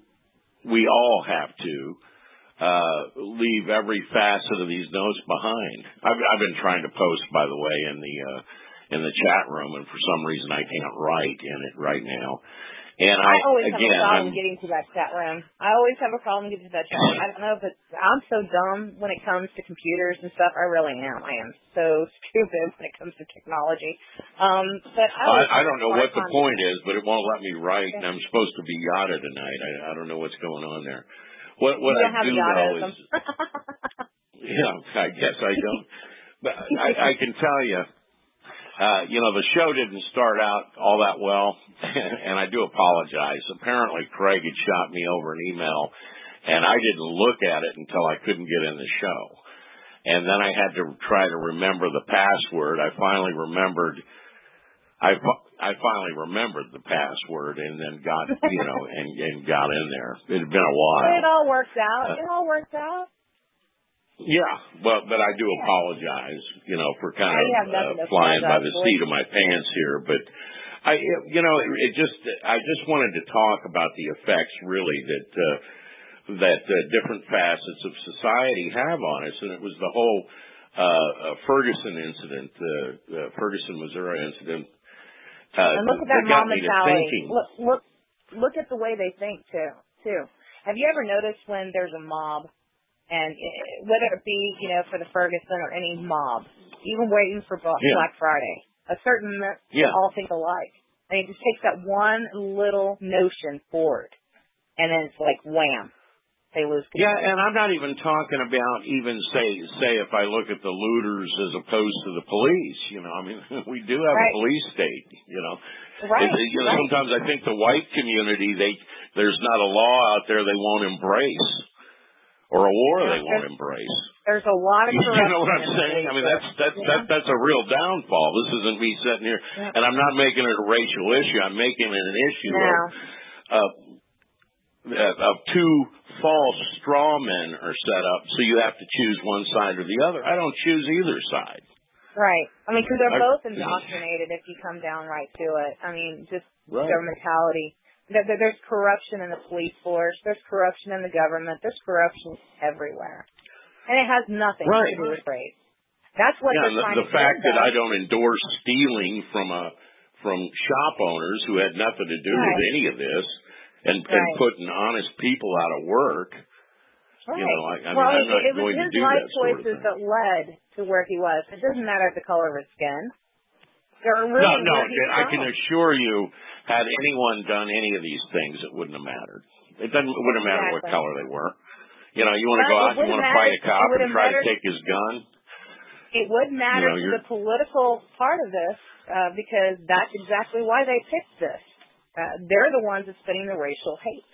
Speaker 1: we all have to, uh, leave every facet of these notes behind. I've, I've been trying to post, by the way, in the, uh, in the chat room, and for some reason I can't write in it right now. And I,
Speaker 4: I always
Speaker 1: again,
Speaker 4: have a problem
Speaker 1: I'm,
Speaker 4: getting to that chat room. I always have a problem getting to that chat room. I don't know, but I'm so dumb when it comes to computers and stuff. I really am. I am so stupid when it comes to technology. Um, but I,
Speaker 1: I, I don't know what the point is, but it won't let me write,
Speaker 4: okay.
Speaker 1: and I'm supposed to be yada tonight. I, I don't know what's going on there. What what
Speaker 4: you don't
Speaker 1: I
Speaker 4: have
Speaker 1: do know is,
Speaker 4: yeah,
Speaker 1: I guess I don't. But I, I can tell you. Uh, you know, the show didn't start out all that well, and I do apologize. Apparently, Craig had shot me over an email, and I didn't look at it until I couldn't get in the show. And then I had to try to remember the password. I finally remembered, I, I finally remembered the password and then got, you know, and, and got in there. It had been a while.
Speaker 4: But it all worked out. Uh, it all worked out.
Speaker 1: Yeah, well, but I do apologize, you know, for kind of uh, flying by the
Speaker 4: for.
Speaker 1: seat of my pants here. But I, you know, it, it just, I just wanted to talk about the effects really that uh, that uh, different facets of society have on us, and it was the whole uh, uh, Ferguson incident, uh, uh, Ferguson, Missouri incident. Uh,
Speaker 4: and look at that, that mob mentality. Look, look, look at the way they think too. Too. Have you ever noticed when there's a mob? And whether it be, you know, for the Ferguson or any mob, even waiting for Black
Speaker 1: yeah.
Speaker 4: Friday, a certain
Speaker 1: yeah.
Speaker 4: all think alike. I mean, it just takes that one little notion forward, and then it's like wham, they lose control.
Speaker 1: Yeah, and I'm not even talking about even say say if I look at the looters as opposed to the police. You know, I mean, we do have
Speaker 4: right.
Speaker 1: a police state. You know,
Speaker 4: right.
Speaker 1: And, you know,
Speaker 4: right.
Speaker 1: sometimes I think the white community they there's not a law out there they won't embrace. Or a war yeah, they won't embrace.
Speaker 4: There's a lot of corruption.
Speaker 1: You know what I'm saying? I mean, that's that's yeah. that, that's a real downfall. This isn't me sitting here, yeah. and I'm not making it a racial issue. I'm making it an issue
Speaker 4: no.
Speaker 1: of, of of two false straw men are set up, so you have to choose one side or the other. I don't choose either side.
Speaker 4: Right. I mean, because they're
Speaker 1: I,
Speaker 4: both indoctrinated. If you come down right to it, I mean, just
Speaker 1: right.
Speaker 4: their mentality. There's corruption in the police force. There's corruption in the government. There's corruption everywhere. And it has nothing
Speaker 1: right.
Speaker 4: to do with race. That's what
Speaker 1: yeah,
Speaker 4: they're
Speaker 1: the,
Speaker 4: trying
Speaker 1: the
Speaker 4: to
Speaker 1: fact
Speaker 4: do.
Speaker 1: that I don't endorse stealing from a from shop owners who had nothing to do
Speaker 4: right.
Speaker 1: with any of this and,
Speaker 4: right.
Speaker 1: and putting honest people out of work.
Speaker 4: Right.
Speaker 1: You know, I, I
Speaker 4: well,
Speaker 1: mean, I'm not
Speaker 4: it, it was
Speaker 1: going
Speaker 4: his
Speaker 1: to do
Speaker 4: life
Speaker 1: that sort of
Speaker 4: choices
Speaker 1: thing.
Speaker 4: that led to where he was. It doesn't matter the color of his skin. Or really
Speaker 1: no, no,
Speaker 4: where he's
Speaker 1: I
Speaker 4: from.
Speaker 1: can assure you, had anyone done any of these things, it wouldn't have mattered. It doesn't. It wouldn't matter
Speaker 4: exactly.
Speaker 1: what color they were. You know, you want to
Speaker 4: But
Speaker 1: go out, you want to fight a cop and try
Speaker 4: mattered,
Speaker 1: to take his gun.
Speaker 4: It would matter
Speaker 1: you know,
Speaker 4: to the political part of this uh, because that's exactly why they picked this. Uh, they're the ones that's spitting the racial hate.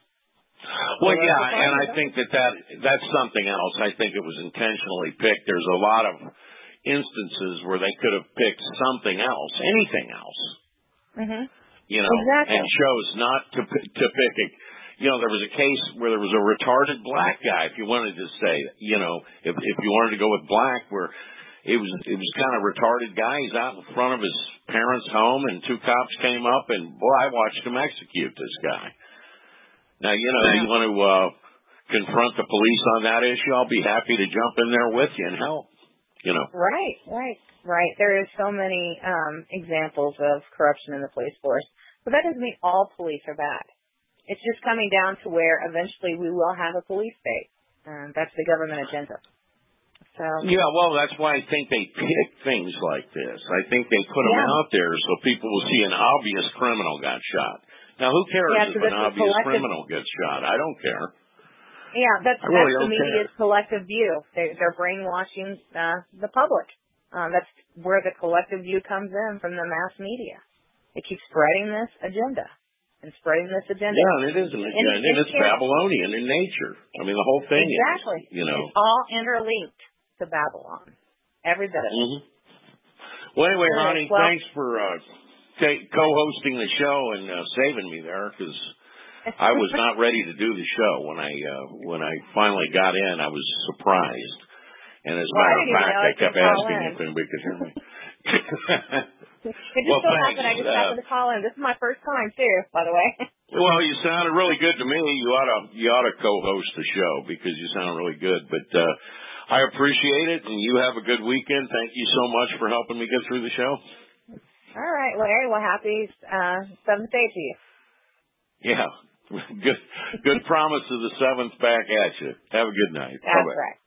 Speaker 1: Well, yeah, and I think that, that that's something else. I think it was intentionally picked. There's a lot of instances where they could have picked something else, anything else.
Speaker 4: Mm-hmm.
Speaker 1: You know,
Speaker 4: exactly.
Speaker 1: and chose not to to pick a. You know, there was a case where there was a retarded black guy. If you wanted to say, you know, if if you wanted to go with black, where it was it was kind of retarded guy. He's out in front of his parents' home, and two cops came up, and boy, I watched him execute this guy. Now, you know, you want to uh, confront the police on that issue, I'll be happy to jump in there with you and help. You know.
Speaker 4: Right, right, right. There is so many um, examples of corruption in the police force, but that doesn't mean all police are bad. It's just coming down to where eventually we will have a police state. Um, that's the government agenda. So
Speaker 1: yeah, well, that's why I think they pick things like this. I think they put them
Speaker 4: yeah.
Speaker 1: out there so people will see an obvious criminal got shot. Now, who cares
Speaker 4: yeah,
Speaker 1: if an obvious
Speaker 4: collective...
Speaker 1: criminal gets shot? I don't care.
Speaker 4: Yeah, that's,
Speaker 1: I really
Speaker 4: that's the
Speaker 1: don't
Speaker 4: media's
Speaker 1: care.
Speaker 4: collective view. They, they're brainwashing uh, the public. Uh, that's where the collective view comes in from the mass media. They keep spreading this agenda. And spreading this agenda.
Speaker 1: Yeah, and it is an agenda, and, and it's Babylonian in nature. I mean, the whole thing
Speaker 4: exactly.
Speaker 1: is, you know.
Speaker 4: It's all interlinked to Babylon. Every bit of it.
Speaker 1: Mm-hmm. Well, anyway,
Speaker 4: All
Speaker 1: Honey,
Speaker 4: right, well,
Speaker 1: thanks for uh, t- co-hosting the show and uh, saving me there, because I was not ready to do the show. When I uh, when I finally got in, I was surprised. And as a
Speaker 4: well,
Speaker 1: matter of fact, I, I kept asking
Speaker 4: in.
Speaker 1: if anybody could hear me.
Speaker 4: It just
Speaker 1: well,
Speaker 4: so
Speaker 1: thanks.
Speaker 4: happened I just
Speaker 1: uh,
Speaker 4: happened to call in. This is my first time too, by the way.
Speaker 1: Well, you sounded really good to me. You ought to you ought to co-host the show because you sound really good. But uh, I appreciate it, and you have a good weekend. Thank you so much for helping me get through the show.
Speaker 4: All right, Larry. Well, happy uh, seventh day to you.
Speaker 1: Yeah, good good promise of the seventh back at you. Have a good night.
Speaker 4: That's
Speaker 1: Bye-bye.
Speaker 4: right.